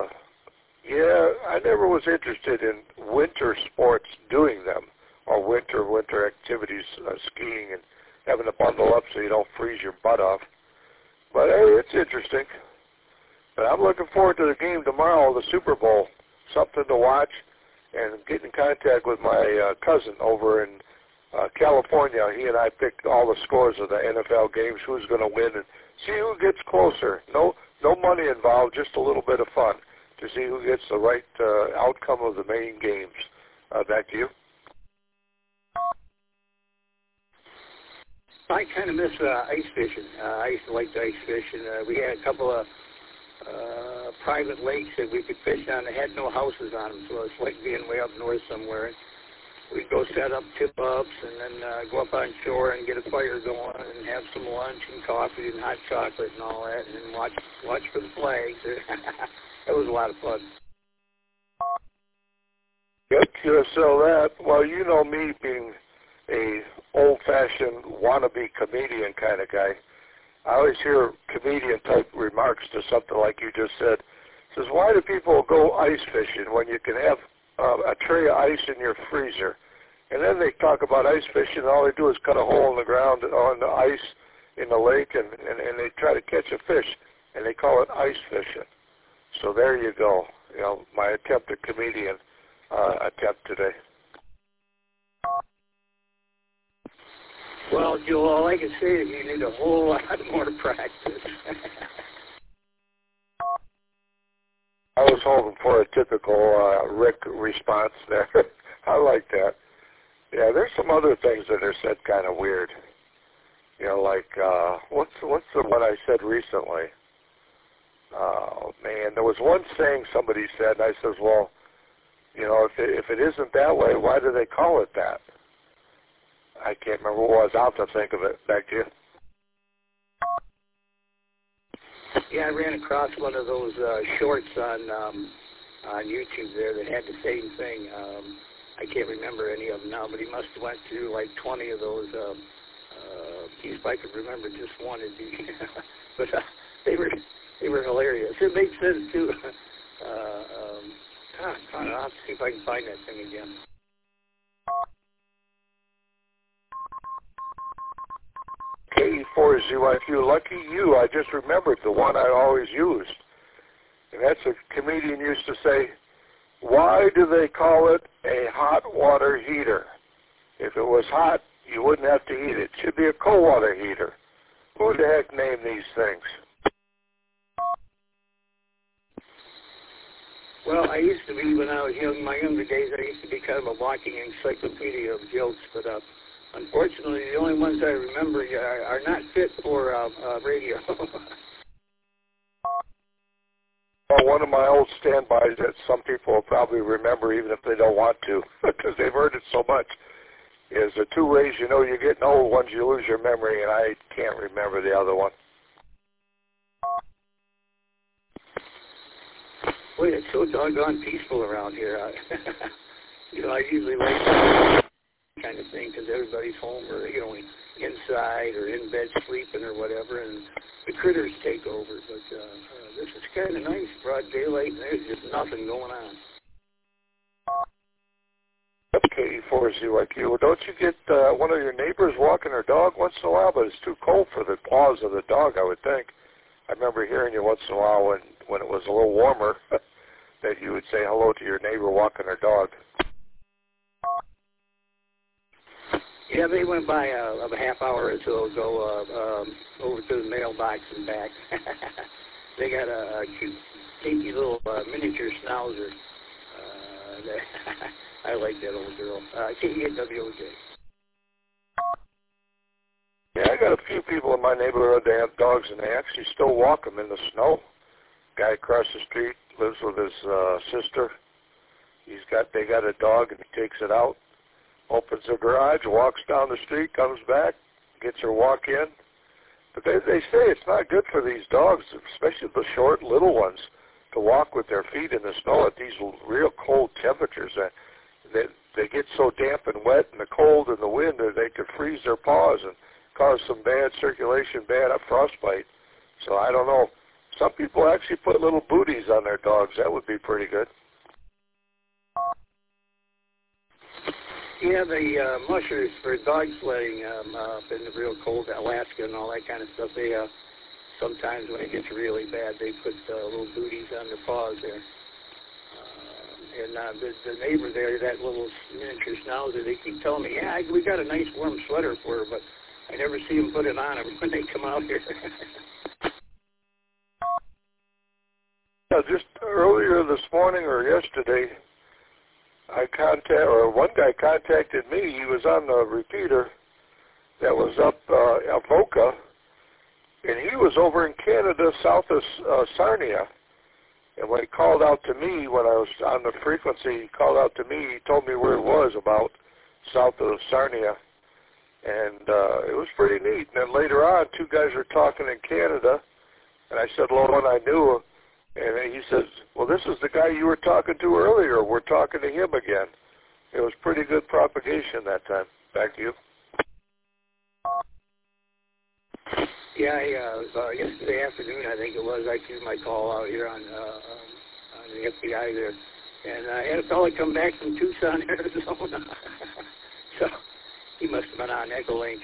I never was interested in winter sports doing them, or winter activities, skiing and having to bundle up so you don't freeze your butt off. But hey, it's interesting. But I'm looking forward to the game tomorrow, the Super Bowl, something to watch, and get in contact with my cousin over in California. He and I picked all the scores of the NFL games, who's going to win, and see who gets closer. No money involved, just a little bit of fun to see who gets the right outcome of the main games. Back to you. I kind of miss ice fishing. I used to like to ice fish, and we had a couple of private lakes that we could fish on. They had no houses on them, so it's like being way up north somewhere. We'd go set up tip-ups and then go up on shore and get a fire going and have some lunch and coffee and hot chocolate and all that, and then watch for the flags. That was a lot of fun. Good to sell that. Well, you know me being a old-fashioned wannabe comedian kind of guy. I always hear comedian-type remarks to something like you just said. It says, why do people go ice fishing when you can have a tray of ice in your freezer? And then they talk about ice fishing, and all they do is cut a hole in the ground on the ice in the lake, and they try to catch a fish, and they call it ice fishing. So there you go. My attempt at comedian attempt today. Well, Joe, all I can say is you need a whole lot more practice. I was hoping for a typical Rick response there. I like that. Yeah, there's some other things that are said kind of weird. Like what's the one I said recently? Oh man, there was one saying somebody said, and I says, well, if it isn't that way, why do they call it that? I can't remember what it was. I'll have to think of it. Back to you. Yeah, I ran across one of those shorts on YouTube there that had the same thing. I can't remember any of them now, but he must have went through like 20 of those. If I could remember just one, it'd be. But they were hilarious. It made sense too. I'll have to see if I can find that thing again. KE4ZYQ, lucky you, I just remembered the one I always used. And that's a comedian used to say, why do they call it a hot water heater? If it was hot, you wouldn't have to heat it. It should be a cold water heater. Who the heck named these things? Well, I used to be, when I was young, in my younger days, I used to be kind of a walking encyclopedia of jokes, but unfortunately, the only ones I remember are not fit for radio. Well, one of my old standbys that some people will probably remember even if they don't want to, because they've heard it so much, is the two ways you know you're getting old. One's you lose your memory, and I can't remember the other one. Boy, it's so doggone peaceful around here. I usually like that kind of thing because everybody's home or, inside or in bed sleeping or whatever, and the critters take over. But this is kind of nice, broad daylight, and there's just nothing going on. KE4ZYQ. Don't you get one of your neighbors walking her dog once in a while? But it's too cold for the paws of the dog, I would think. I remember hearing you once in a while when it was a little warmer that you would say hello to your neighbor walking her dog. Yeah, they went by a half hour or so ago over to the mailbox and back. They got a cute, dainty little miniature schnauzer. I like that old girl. KEWOJ. Yeah, I got a few people in my neighborhood that have dogs, and they actually still walk them in the snow. Guy across the street lives with his sister. They got a dog, and he takes it out, opens the garage, walks down the street, comes back, gets her walk in. But they say it's not good for these dogs, especially the short, little ones, to walk with their feet in the snow at these real cold temperatures. They get so damp and wet in the cold and the wind that they could freeze their paws and cause some bad circulation, bad frostbite. So I don't know. Some people actually put little booties on their dogs. That would be pretty good. Yeah, the mushers for dog sledding up in the real cold Alaska and all that kind of stuff, they sometimes when it gets really bad, they put little booties on their paws there. And the neighbor there, that little miniature schnauzer, they keep telling me, yeah, we got a nice warm sweater for her, but I never see them put it on when they come out here. Yeah, just earlier this morning or yesterday, one guy contacted me. He was on the repeater that was up Avoca, and he was over in Canada, south of Sarnia. And when he called out to me, when I was on the frequency, he called out to me. He told me where it was, about south of Sarnia. And it was pretty neat. And then later on, two guys were talking in Canada, and I said, hello, and I knew him. And he says, well, this is the guy you were talking to earlier. We're talking to him again. It was pretty good propagation that time. Back to you. Yeah, yesterday afternoon, I think it was, I threw my call out here on the FBI there. And I had a fellow come back from Tucson, Arizona. So he must have been on Echolink.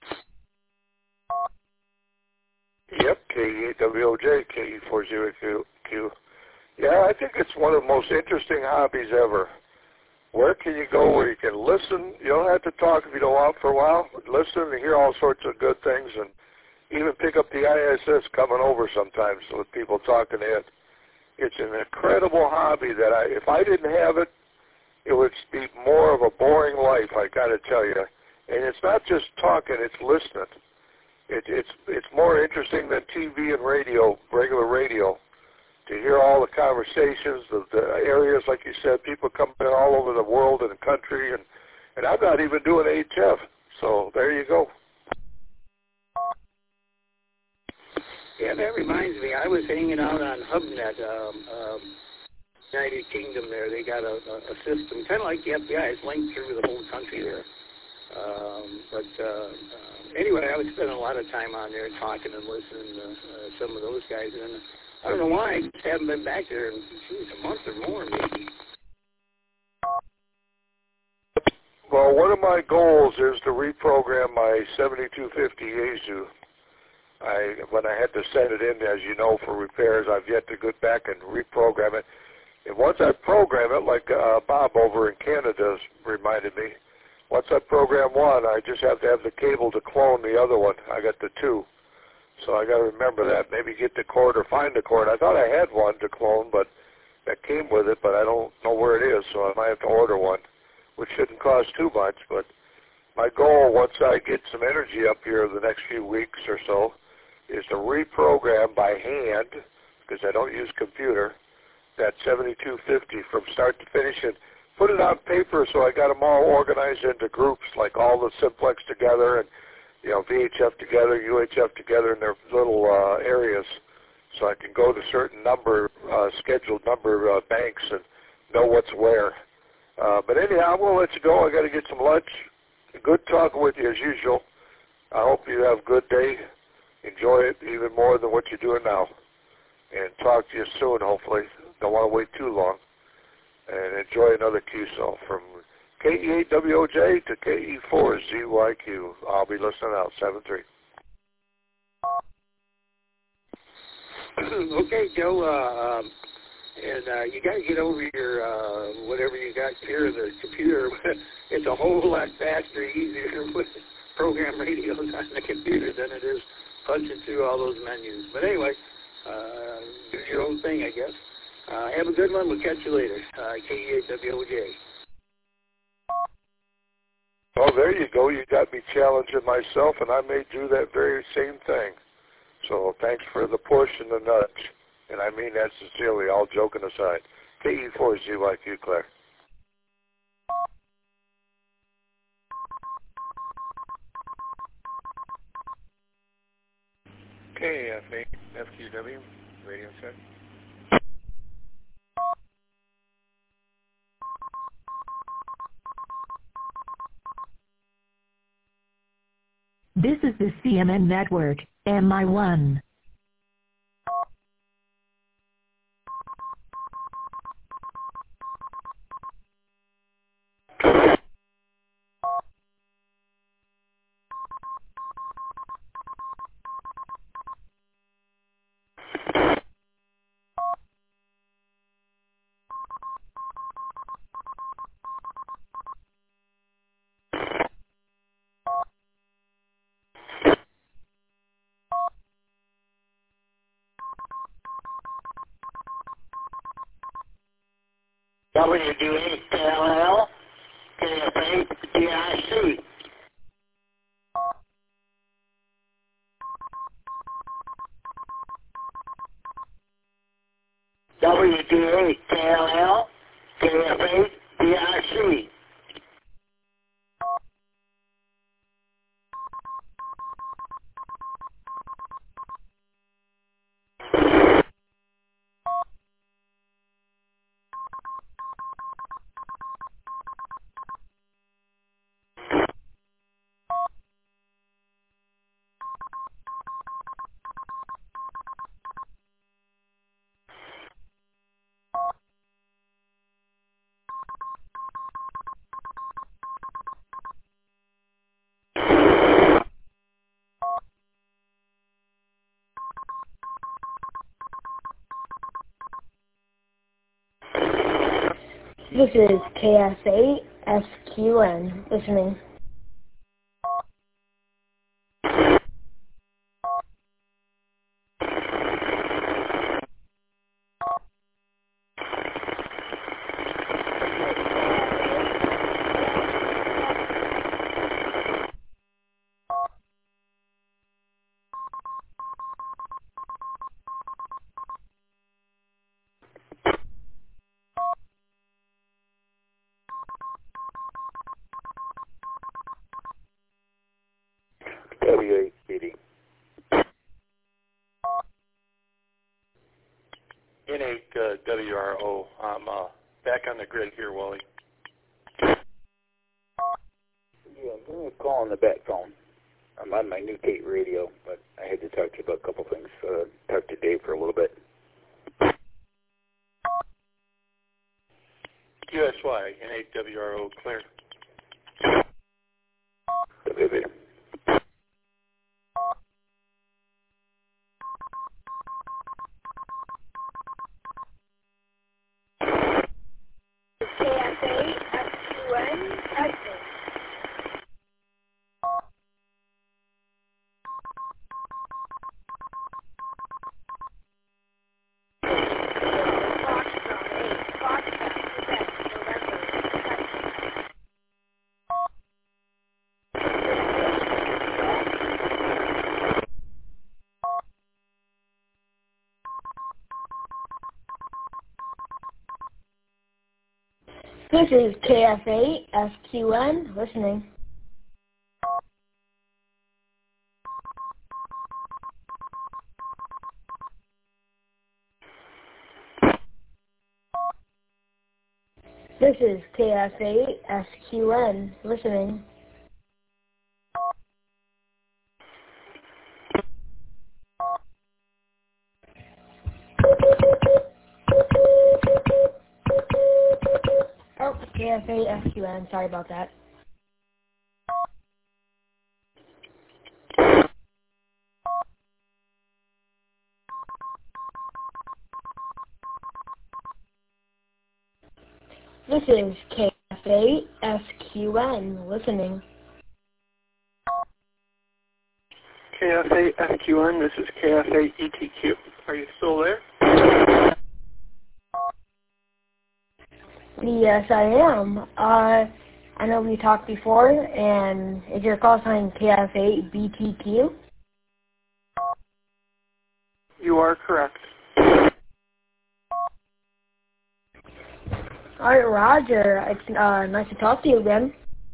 Yep, KEWOJ, KE40Q. Yeah, I think it's one of the most interesting hobbies ever. Where can you go where you can listen? You don't have to talk if you don't want for a while. Listen and hear all sorts of good things, and even pick up the ISS coming over sometimes with people talking to it. It's an incredible hobby that if I didn't have it, it would be more of a boring life, I got to tell you. And it's not just talking, it's listening. It's more interesting than TV and radio, regular radio, to hear all the conversations, the areas, like you said, people coming in all over the world and the country, and I'm not even doing HF, so there you go. Yeah, that reminds me, I was hanging out on HubNet, United Kingdom there. They got a system, kind of like the FBI, it's linked through the whole country there. Anyway, I was spending a lot of time on there talking and listening to some of those guys, and I don't know why, I just haven't been back there in a month or more, maybe. Well, one of my goals is to reprogram my 7250 Yaesu. When I had to send it in, as you know, for repairs, I've yet to go back and reprogram it. And once I program it, like Bob over in Canada reminded me, once I program one, I just have to have the cable to clone the other one. I got the two. So I got to remember that. Maybe get the cord or find the cord. I thought I had one to clone, but that came with it, but I don't know where it is, so I might have to order one, which shouldn't cost too much. But my goal, once I get some energy up here the next few weeks or so, is to reprogram by hand, because I don't use computer, that 7250 from start to finish and put it on paper so I got them all organized into groups, like all the simplex together and, you know, VHF together, UHF together in their little areas, so I can go to certain number, scheduled number banks and know what's where. But anyhow, I'm going to let you go. I got to get some lunch. Good talking with you as usual. I hope you have a good day. Enjoy it even more than what you're doing now. And talk to you soon, hopefully. Don't want to wait too long. And enjoy another QSO from KE8WOJ to KE4ZYQ. I'll be listening out, 7-3. Okay, Joe, and you got to get over your, whatever you got here, the computer. It's a whole lot faster, easier with program radios on the computer than it is punching through all those menus. But anyway, do your own thing, I guess. Have a good one. We'll catch you later. KE8WOJ. Well, there you go. You got me challenging myself, and I may do that very same thing. So thanks for the push and the nudge. And I mean that sincerely, all joking aside. KE4ZYQ, Claire. KAFA, FQW, radio check. This is the CMN Network, MI1. WD8LL, KFA, DIC. WD8LL, KFA, DIC. This is KS8 SQN listening. W880. N8WRO. I'm back on the grid here, Wally. Yeah, give me a call on the bat phone. I'm on my new Kate radio, but I had to talk to you about a couple things. Talk to Dave for a little bit. QSY, N8WRO, clear. WB. KS8 SQN testing. This is KF8SQN listening. This is KF8SQN listening. Oh, KF8SQN, sorry about that. This is KF8SQN listening. KF8SQN, this is KF8ETQ. Are you still there? Yes, I am. I know we talked before, and is your call sign KF8BTQ? You are correct. All right, Roger. It's nice to talk to you again.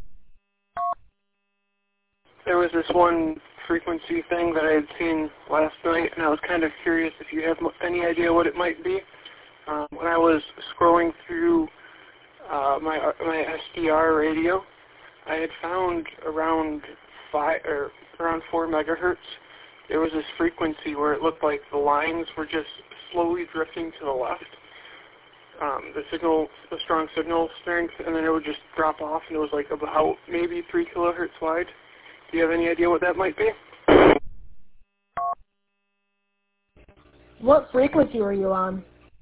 There was this one frequency thing that I had seen last night, and I was kind of curious if you have any idea what it might be. When I was scrolling through my SDR radio, I had found around 4 megahertz. There was this frequency where it looked like the lines were just slowly drifting to the left. The strong signal strength, and then it would just drop off, and it was like about maybe 3 kilohertz wide. Do you have any idea what that might be? What frequency were you on?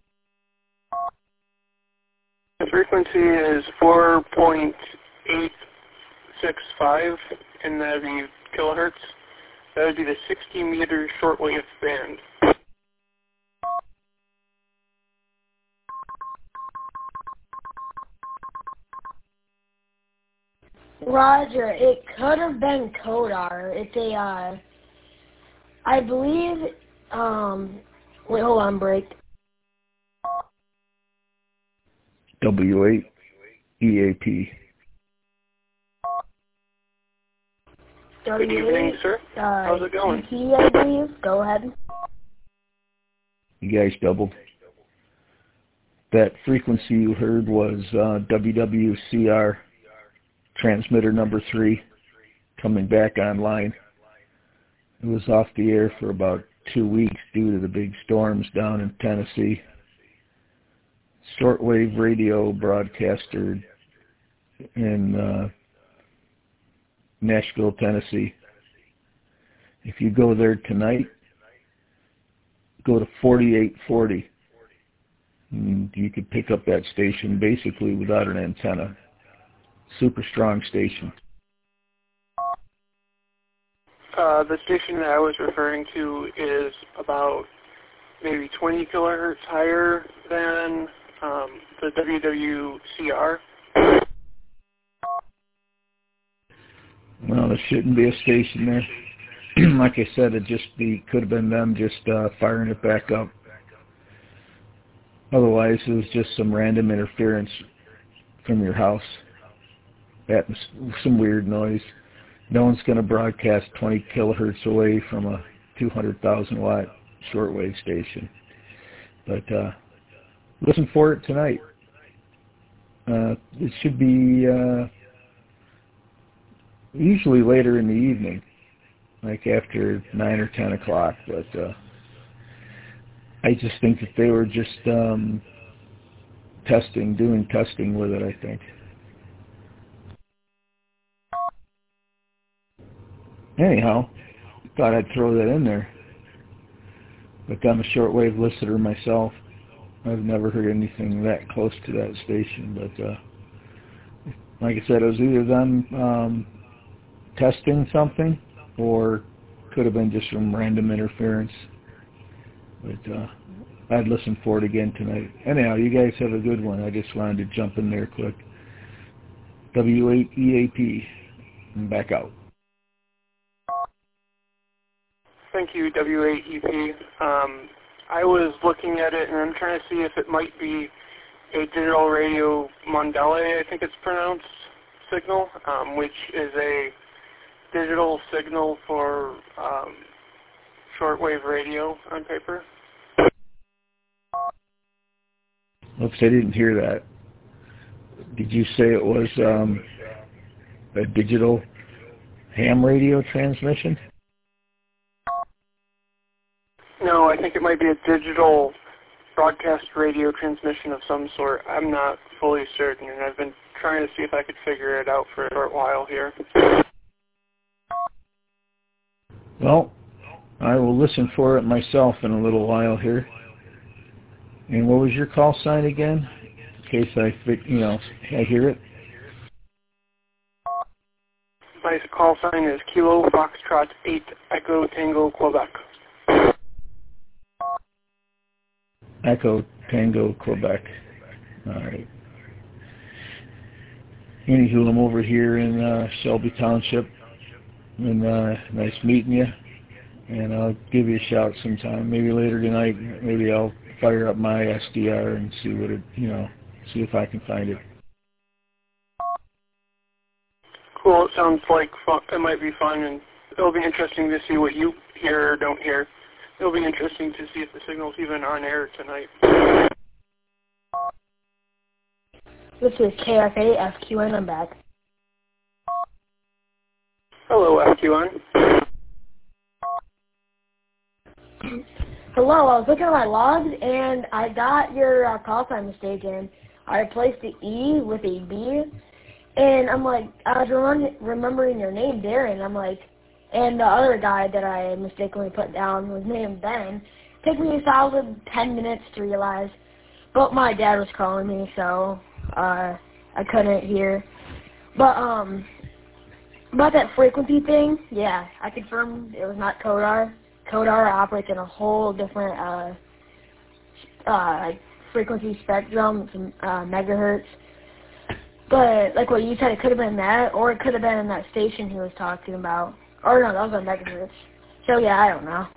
The frequency is 4.865, and that would be kilohertz. That would be the 60-meter shortwave band. Roger, it could have been Kodar. It's a, I believe, wait, hold on, break. W8 EAP. Good evening, sir. How's it going? EP, I believe. Go ahead. You guys doubled. That frequency you heard was WWCR transmitter number 3 coming back online. It was off the air for about 2 weeks due to the big storms down in Tennessee. Shortwave radio broadcaster in Nashville, Tennessee. If you go there tonight, go to 4840. And you could pick up that station basically without an antenna. Super strong station. The station that I was referring to is about maybe 20 kilohertz higher than the WWCR. Well, there shouldn't be a station there. Like I said, could have been them just firing it back up. Otherwise, it was just some random interference from your house. Some weird noise. No one's going to broadcast 20 kilohertz away from a 200,000 watt shortwave station. But listen for it tonight. It should be usually later in the evening, like after 9 or 10 o'clock. But I just think that they were just doing testing with it, I think. Anyhow, thought I'd throw that in there. But I'm a shortwave listener myself. I've never heard anything that close to that station. But like I said, it was either them testing something or could have been just some random interference. But I'd listen for it again tonight. Anyhow, you guys have a good one. I just wanted to jump in there quick. W8 EAP. And back out. Thank you, W8EP. I was looking at it, and I'm trying to see if it might be a digital radio Mondelli, I think it's pronounced, signal, which is a digital signal for shortwave radio on paper. Oops, I didn't hear that. Did you say it was a digital ham radio transmission? No, I think it might be a digital broadcast radio transmission of some sort. I'm not fully certain, and I've been trying to see if I could figure it out for a short while here. Well, I will listen for it myself in a little while here. And what was your call sign again? In case I hear it. My call sign is Kilo Foxtrot 8 Echo Tango Quebec. Echo Tango Quebec. All right. Anywho, I'm over here in Shelby Township, and nice meeting you. And I'll give you a shout sometime, maybe later tonight. Maybe I'll fire up my SDR and see what it, see if I can find it. Cool. It sounds like it might be fun, and it'll be interesting to see what you hear or don't hear. It'll be interesting to see if the signal's even on air tonight. This is KFA FQN. I'm back. Hello, FQN. Hello, I was looking at my logs, and I got your call sign mistaken. I replaced the E with a B, and I'm like, I was remembering your name, Darren. I'm like, and the other guy that I mistakenly put down was named Ben. It took me a solid 10 minutes to realize, but my dad was calling me, so I couldn't hear. But about that frequency thing, yeah, I confirmed it was not Kodar. Kodar operates in a whole different frequency spectrum, megahertz. But like what you said, it could have been that, or it could have been in that station he was talking about. Or no, that was on megahertz. So yeah, I don't know.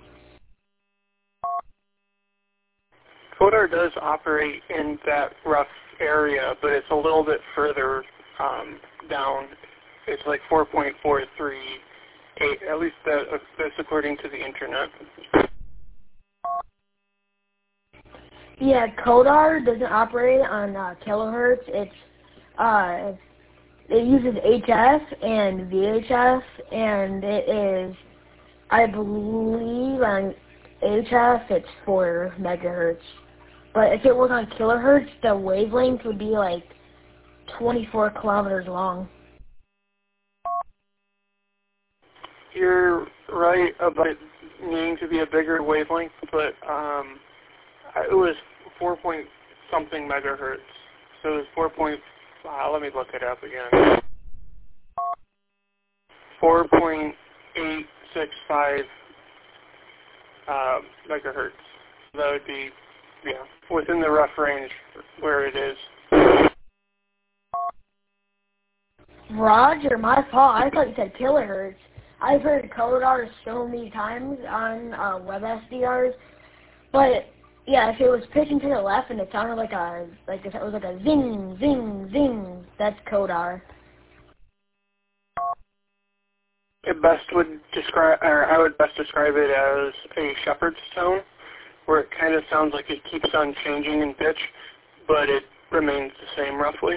Kodar does operate in that rough area, but it's a little bit further down. It's like 4.438, at least that's according to the internet. Yeah, Kodar doesn't operate on kilohertz. It's it uses HF and VHF, and it is, I believe, on HF it's 4 megahertz. But if it was on kilohertz, the wavelength would be like 24 kilometers long. You're right about it needing to be a bigger wavelength, but it was 4-point-something megahertz. So it was let me look it up again. 4.865 megahertz. That would be, within the rough range where it is. Roger, my fault. I thought you said kilohertz. I've heard Kodar so many times on web SDRs, but yeah, if it was pitching to the left and it sounded like it was like a zing, zing, zing, that's Kodar. I would best describe it as a shepherd's tone, where it kind of sounds like it keeps on changing in pitch, but it remains the same roughly.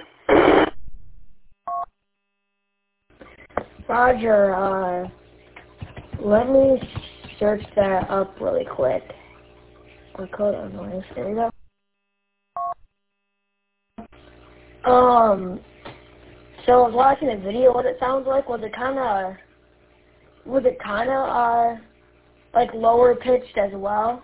Roger, let me search that up really quick. Kodar noise, there we go. So I was watching a video, what it sounds like, was it kind of like lower pitched as well?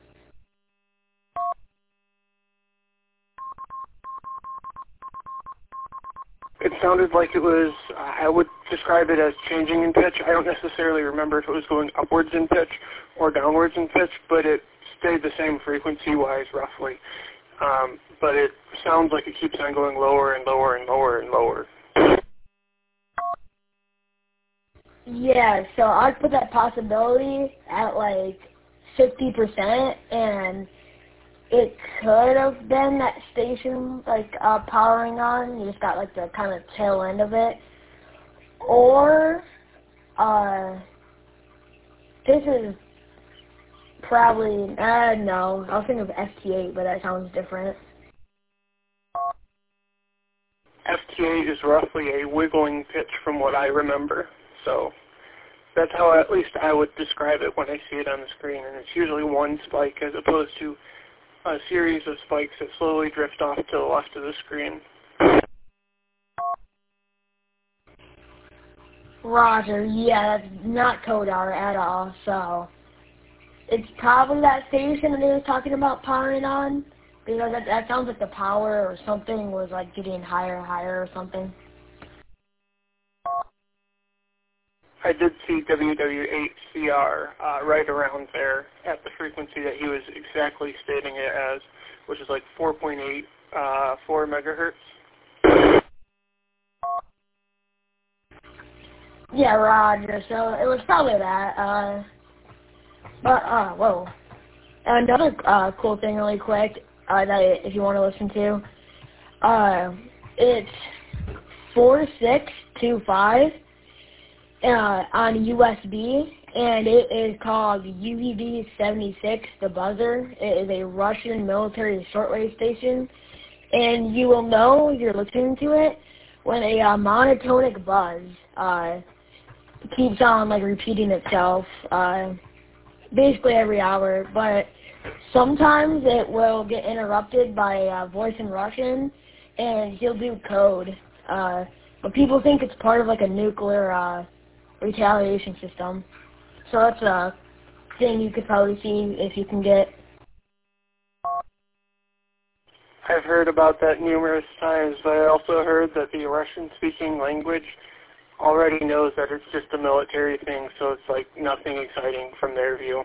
It sounded like it was, I would describe it as changing in pitch. I don't necessarily remember if it was going upwards in pitch or downwards in pitch, but it stayed the same frequency-wise roughly. But it sounds like it keeps on going lower and lower and lower and lower. Yeah, so I'd put that possibility at like 50%, and it could have been that station, like, powering on. You just got, like, the kind of tail end of it. Or, this is probably, no, I was thinking of FT8, but that sounds different. FT8 is roughly a wiggling pitch from what I remember, so that's how at least I would describe it when I see it on the screen, and it's usually one spike as opposed to a series of spikes that slowly drift off to the left of the screen. Roger, yeah, that's not Kodar at all, so it's probably that station that he was talking about powering on, because that sounds like the power or something was like getting higher and higher or something. I did see WW8CR right around there at the frequency that he was exactly stating it as, which is like 4.84 megahertz. Yeah, Roger, so it was probably that. Whoa. Another cool thing really quick that if you want to listen to, it's 4625 on USB, and it is called UVD-76, the buzzer. It is a Russian military shortwave station, and you will know you're listening to it when a monotonic buzz keeps on like repeating itself basically every hour, but sometimes it will get interrupted by a voice in Russian, and he'll do code. But people think it's part of like a nuclear retaliation system. So that's a thing you could probably see if you can get. I've heard about that numerous times, but I also heard that the Russian-speaking language already knows that it's just a military thing, so it's like nothing exciting from their view.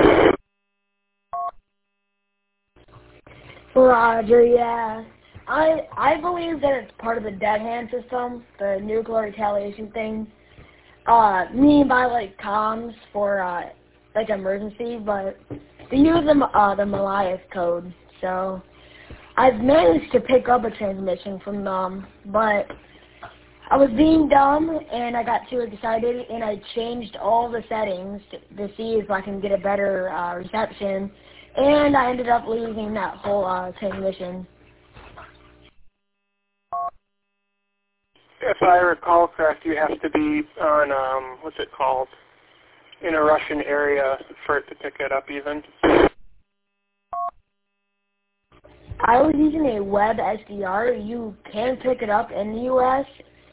Roger, yeah. I believe that it's part of the dead hand system, the nuclear retaliation thing. Meaning by like comms for like emergency, but they use the Malayas code. So I've managed to pick up a transmission from them, but I was being dumb and I got too excited and I changed all the settings to see if I can get a better reception, and I ended up losing that whole transmission. If I recall correct, you have to be on, what's it called, in a Russian area for it to pick it up even. I was using a web SDR. You can pick it up in the U.S.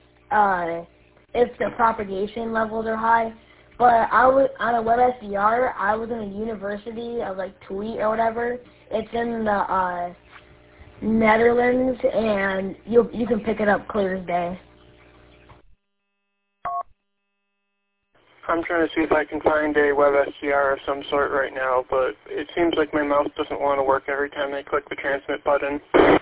If the propagation levels are high. But I was on a web SDR. I was in a university of like Tweet or whatever. It's in the Netherlands, and you can pick it up clear as day. I'm trying to see if I can find a web SDR of some sort right now, but it seems like my mouse doesn't want to work every time I click the transmit button.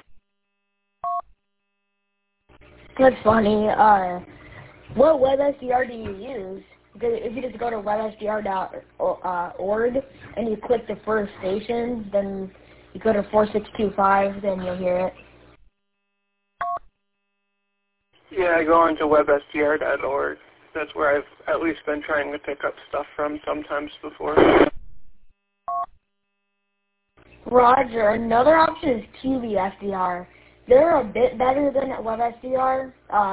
That's funny. What web SDR do you use? Because if you just go to websdr.org and you click the first station, then you go to 4625, then you'll hear it. Yeah, I go on to websdr.org. That's where I've at least been trying to pick up stuff from sometimes before. Roger. Another option is QVSDR. They're a bit better than WebSDR.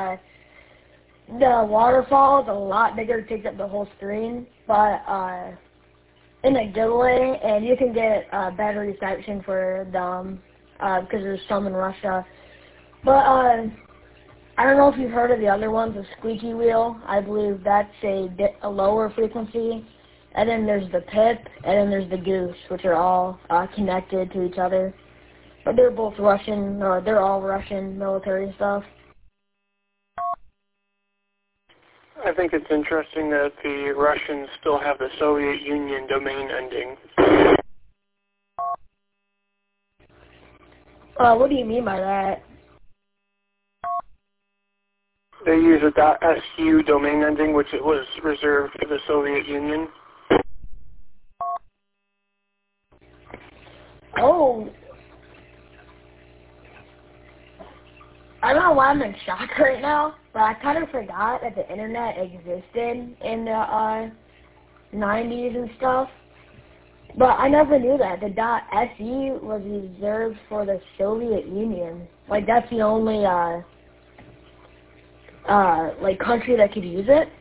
The waterfall is a lot bigger, it takes up the whole screen, but in a good way, and you can get better reception for them because there's some in Russia. But I don't know if you've heard of the other ones, the squeaky wheel. I believe that's a lower frequency. And then there's the pip, and then there's the goose, which are all connected to each other. But they're both Russian, or they're all Russian military stuff. I think it's interesting that the Russians still have the Soviet Union domain ending. What do you mean by that? They use a .su domain ending, which it was reserved for the Soviet Union. Oh, know why I'm in shock right now, but I kind of forgot that the internet existed in the 90s and stuff. But I never knew that. The .se was reserved for the Soviet Union. Like, that's the only, like, country that could use it.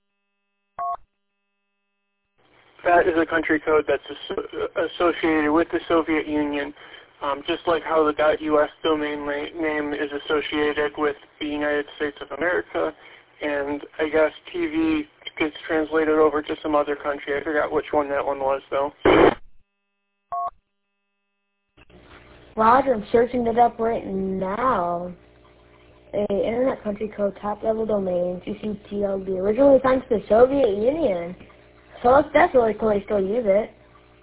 That is a country code that's associated with the Soviet Union, just like how the .us domain name is associated with the United States of America, and I guess TV gets translated over to some other country. I forgot which one that one was, though. Roger, I'm searching it up right now. Internet country code, top-level domain, CCTLD, originally assigned to the Soviet Union. So that's really cool they still use it.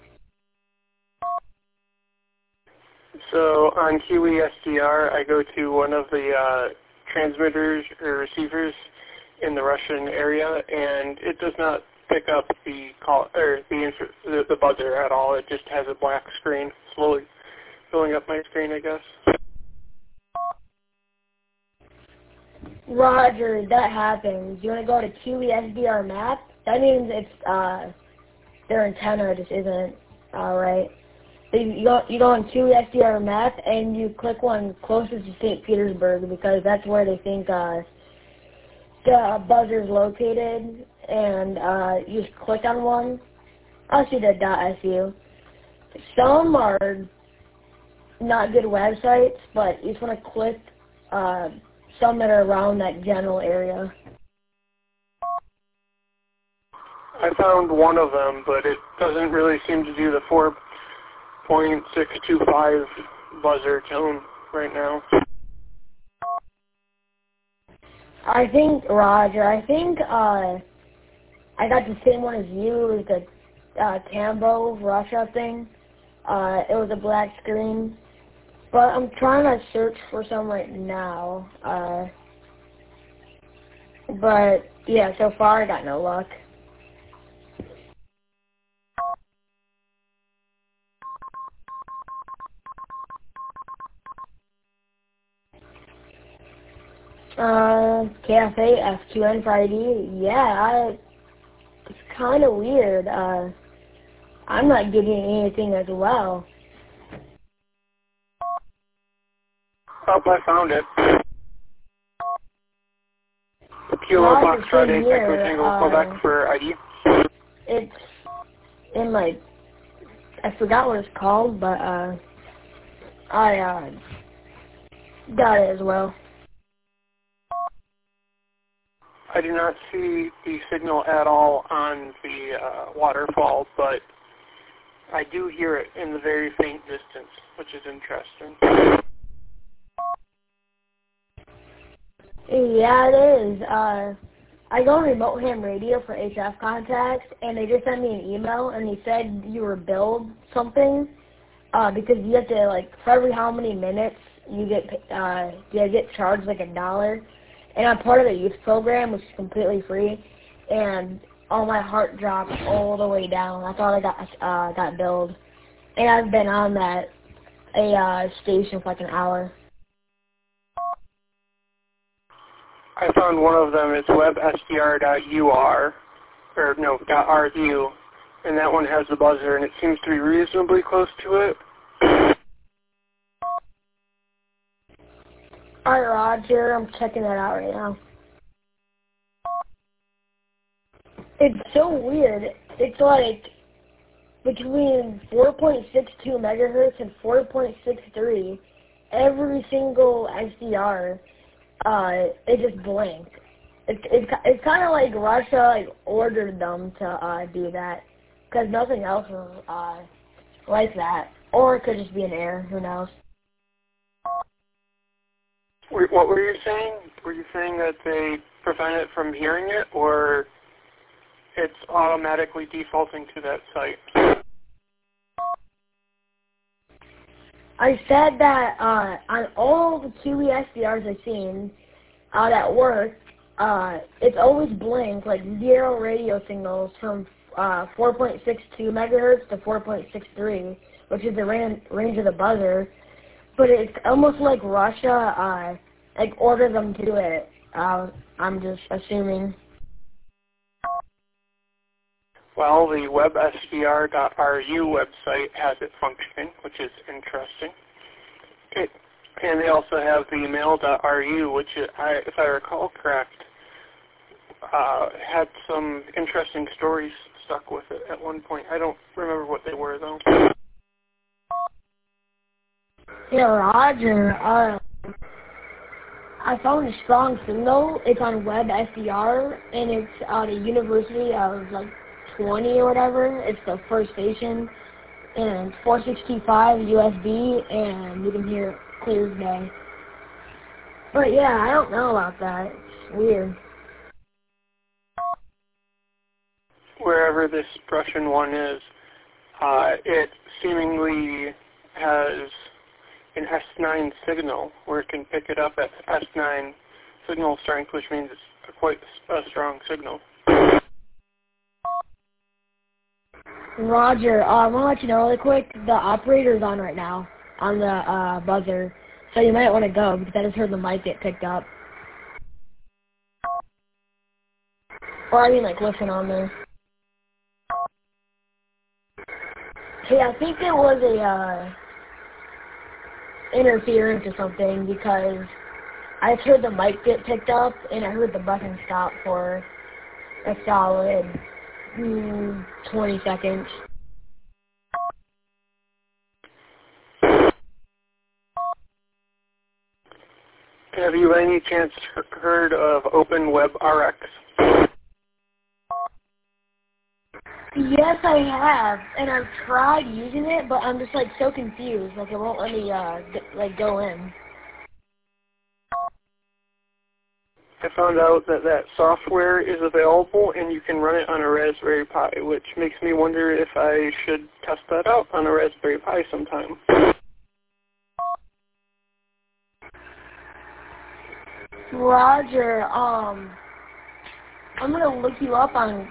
So on QESDR, I go to one of the transmitters or receivers in the Russian area, and it does not pick up the call or the buzzer at all. It just has a black screen, slowly filling up my screen, I guess. Roger, that happens. You want to go to QESDR map? That means it's their antenna just isn't right. You go on QESDR map and you click one closest to St. Petersburg because that's where they think the buzzer's located, and you just click on one. I'll see the .su. Some are not good websites, but you just want to click some that are around that general area. I found one of them, but it doesn't really seem to do the 4.625 buzzer tone right now. I think, Roger, I got the same one as you. It was the Tambo Russia thing. It was a black screen. But I'm trying to search for some right now. But, yeah, so far I got no luck. KFA, FQN Friday. Yeah, it's kind of weird. I'm not getting anything as well. Oh, I found it. Kilo Foxtrot 8 Echo Tango Quebec for ID. It's in my, I forgot what it's called, but I got it as well. I do not see the signal at all on the waterfall, but I do hear it in the very faint distance, which is interesting. Yeah, it is. I go on remote ham radio for HF contacts, and they just sent me an email, and they said you were billed something because you have to, like, for every how many minutes you get charged like $1. And I'm part of the youth program, which is completely free, and my heart dropped all the way down. I thought I got billed, and I've been on that station for like an hour. I found one of them. It's websdr.ur, or no, .ru, and that one has the buzzer, and it seems to be reasonably close to it. All right, Roger, I'm checking that out right now. It's so weird. It's like between 4.62 megahertz and 4.63. Every single SDR, it just blinked. It's kind of like Russia like ordered them to do that, because nothing else was like that. Or it could just be an error. Who knows? What were you saying? Were you saying that they prevent it from hearing it, or it's automatically defaulting to that site? I said that on all the QESDRs I've seen that work, it's always blinked, like 0 radio signals from 4.62 megahertz to 4.63, which is the range of the buzzer. But it's almost like Russia like order them to it. I'm just assuming. Well, the websvr.ru website has it functioning, which is interesting. And they also have the mail.ru, which, if I recall correct, had some interesting stories stuck with it at one point. I don't remember what they were, though. Yeah, Roger. I found a strong signal. It's on WebSDR, and it's at a university of, like, 20 or whatever. It's the first station, and it's 465 USB, and you can hear it clear as day. But yeah, I don't know about that. It's weird. Wherever this Prussian one is, it seemingly has an S9 signal where it can pick it up at S9 signal strength, which means it's quite a strong signal. Roger, I want to let you know really quick, the operator's on right now on the buzzer, so you might want to go because I just heard the mic get picked up. Or I mean, like, listen on there. Hey, I think it was a interference or something because I just heard the mic get picked up and I heard the button stop for a solid 20 seconds. Have you by any chance heard of OpenWebRx? Yes, I have, and I've tried using it, but I'm just like so confused. Like it won't let me go in. I found out that software is available and you can run it on a Raspberry Pi, which makes me wonder if I should test that out on a Raspberry Pi sometime. Roger, I'm gonna look you up on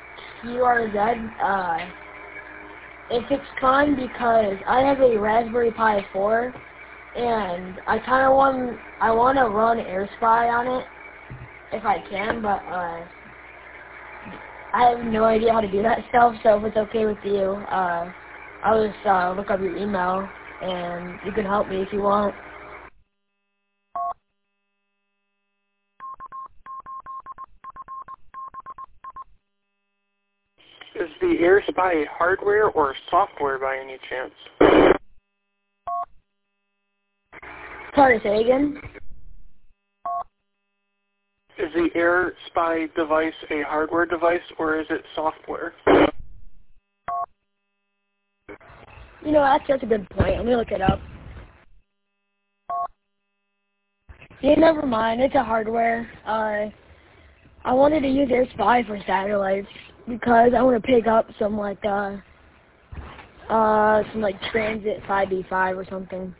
QRZ, if it's fun because I have a Raspberry Pi 4 and I want to run AirSpy on it if I can, but I have no idea how to do that stuff, so if it's okay with you, I'll just look up your email and you can help me if you want. Is the AirSpy hardware or software by any chance? Sorry, say again? Is the AirSpy device a hardware device or is it software? You know, that's a good point. Let me look it up. Yeah, never mind. It's a hardware. I wanted to use AirSpy for satellites because I want to pick up some transit 5B5 or something.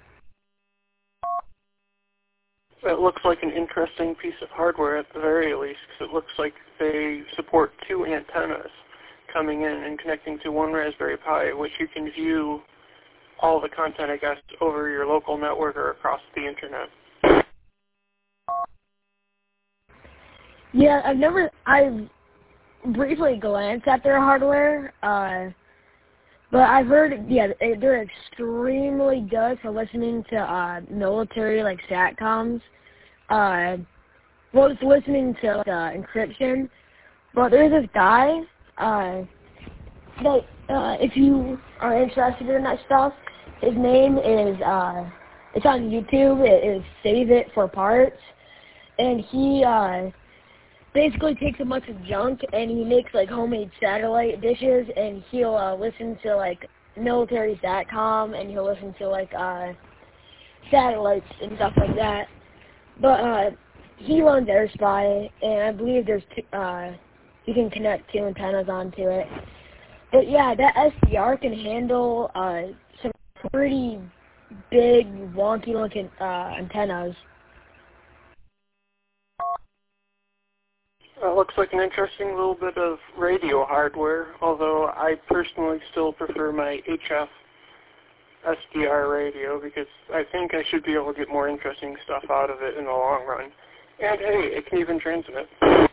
That looks like an interesting piece of hardware at the very least, because it looks like they support 2 antennas coming in and connecting to one Raspberry Pi, which you can view all the content, I guess, over your local network or across the internet. Yeah, I've briefly glanced at their hardware, but I've heard, yeah, they're extremely good for listening to military, like, SATCOMs. Well, it's listening to encryption, but there's this guy that, if you are interested in that stuff, his name is, it's on YouTube, it is Save It for Parts, and he, basically takes a bunch of junk and he makes like homemade satellite dishes and he'll listen to like military SATCOM and he'll listen to like satellites and stuff like that. But he runs AirSpy and I believe there's you can connect 2 antennas onto it. But yeah, that SDR can handle some pretty big wonky looking antennas. Looks like an interesting little bit of radio hardware, although I personally still prefer my HF SDR radio because I think I should be able to get more interesting stuff out of it in the long run. And hey, it can even transmit.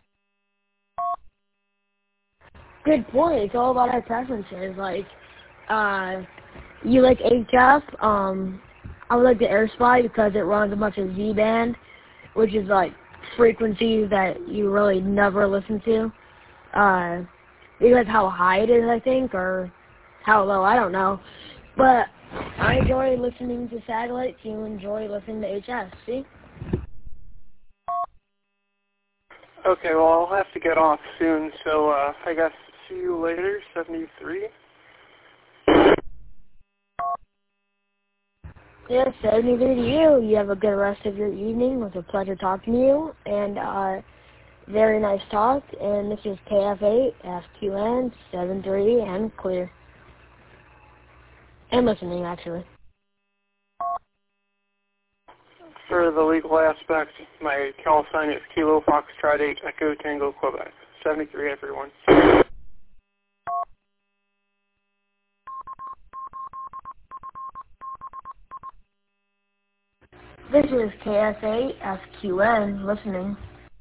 Good point. It's all about our preferences. Like, you like HF. I would like the AirSpy because it runs a bunch of Z-band, which is like frequencies that you really never listen to. Because how high it is, I think, or how low, I don't know. But I enjoy listening to satellites. You enjoy listening to HF, see? Okay, well, I'll have to get off soon, so I guess see you later, 73. Yes, 73 to you. You have a good rest of your evening. It was a pleasure talking to you, and very nice talk. And this is KF8, FQN, 73, and clear. And listening, actually. For the legal aspect, my call sign is Kilo Foxtrot 8 Echo Tango Quebec. 73, everyone. This is KF8, FQN, listening.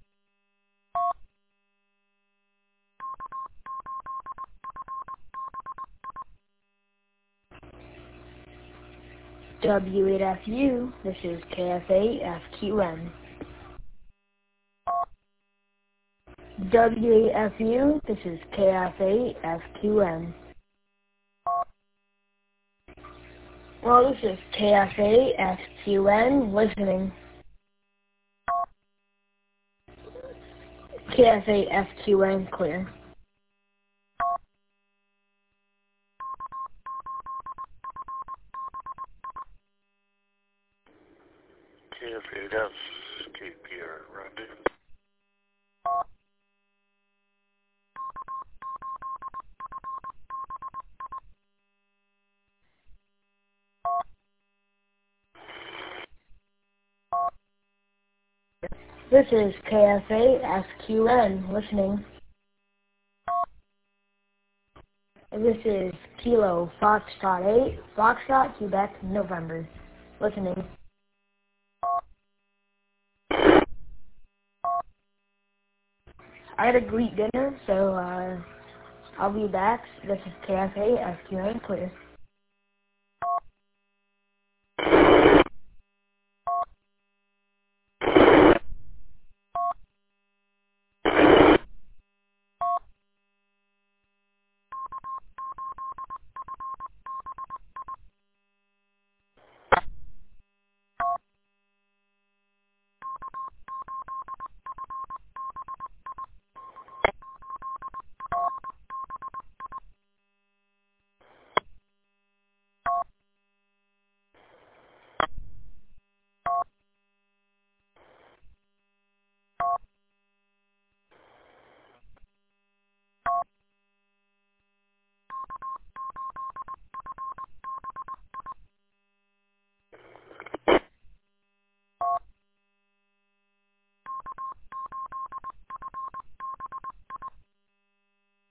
W8FU, this is KF8, FQN. W8FU, this is KF8, FQN. Well, this is KF8, FQN, listening. KF8, FQN, clear. KF8F, KPR, rendezvous. This is KF8, FQN, listening. This is Kilo Foxtrot 8, Foxtrot, Quebec, November, listening. I had a Greek dinner, so I'll be back. This is KF8, FQN, clear.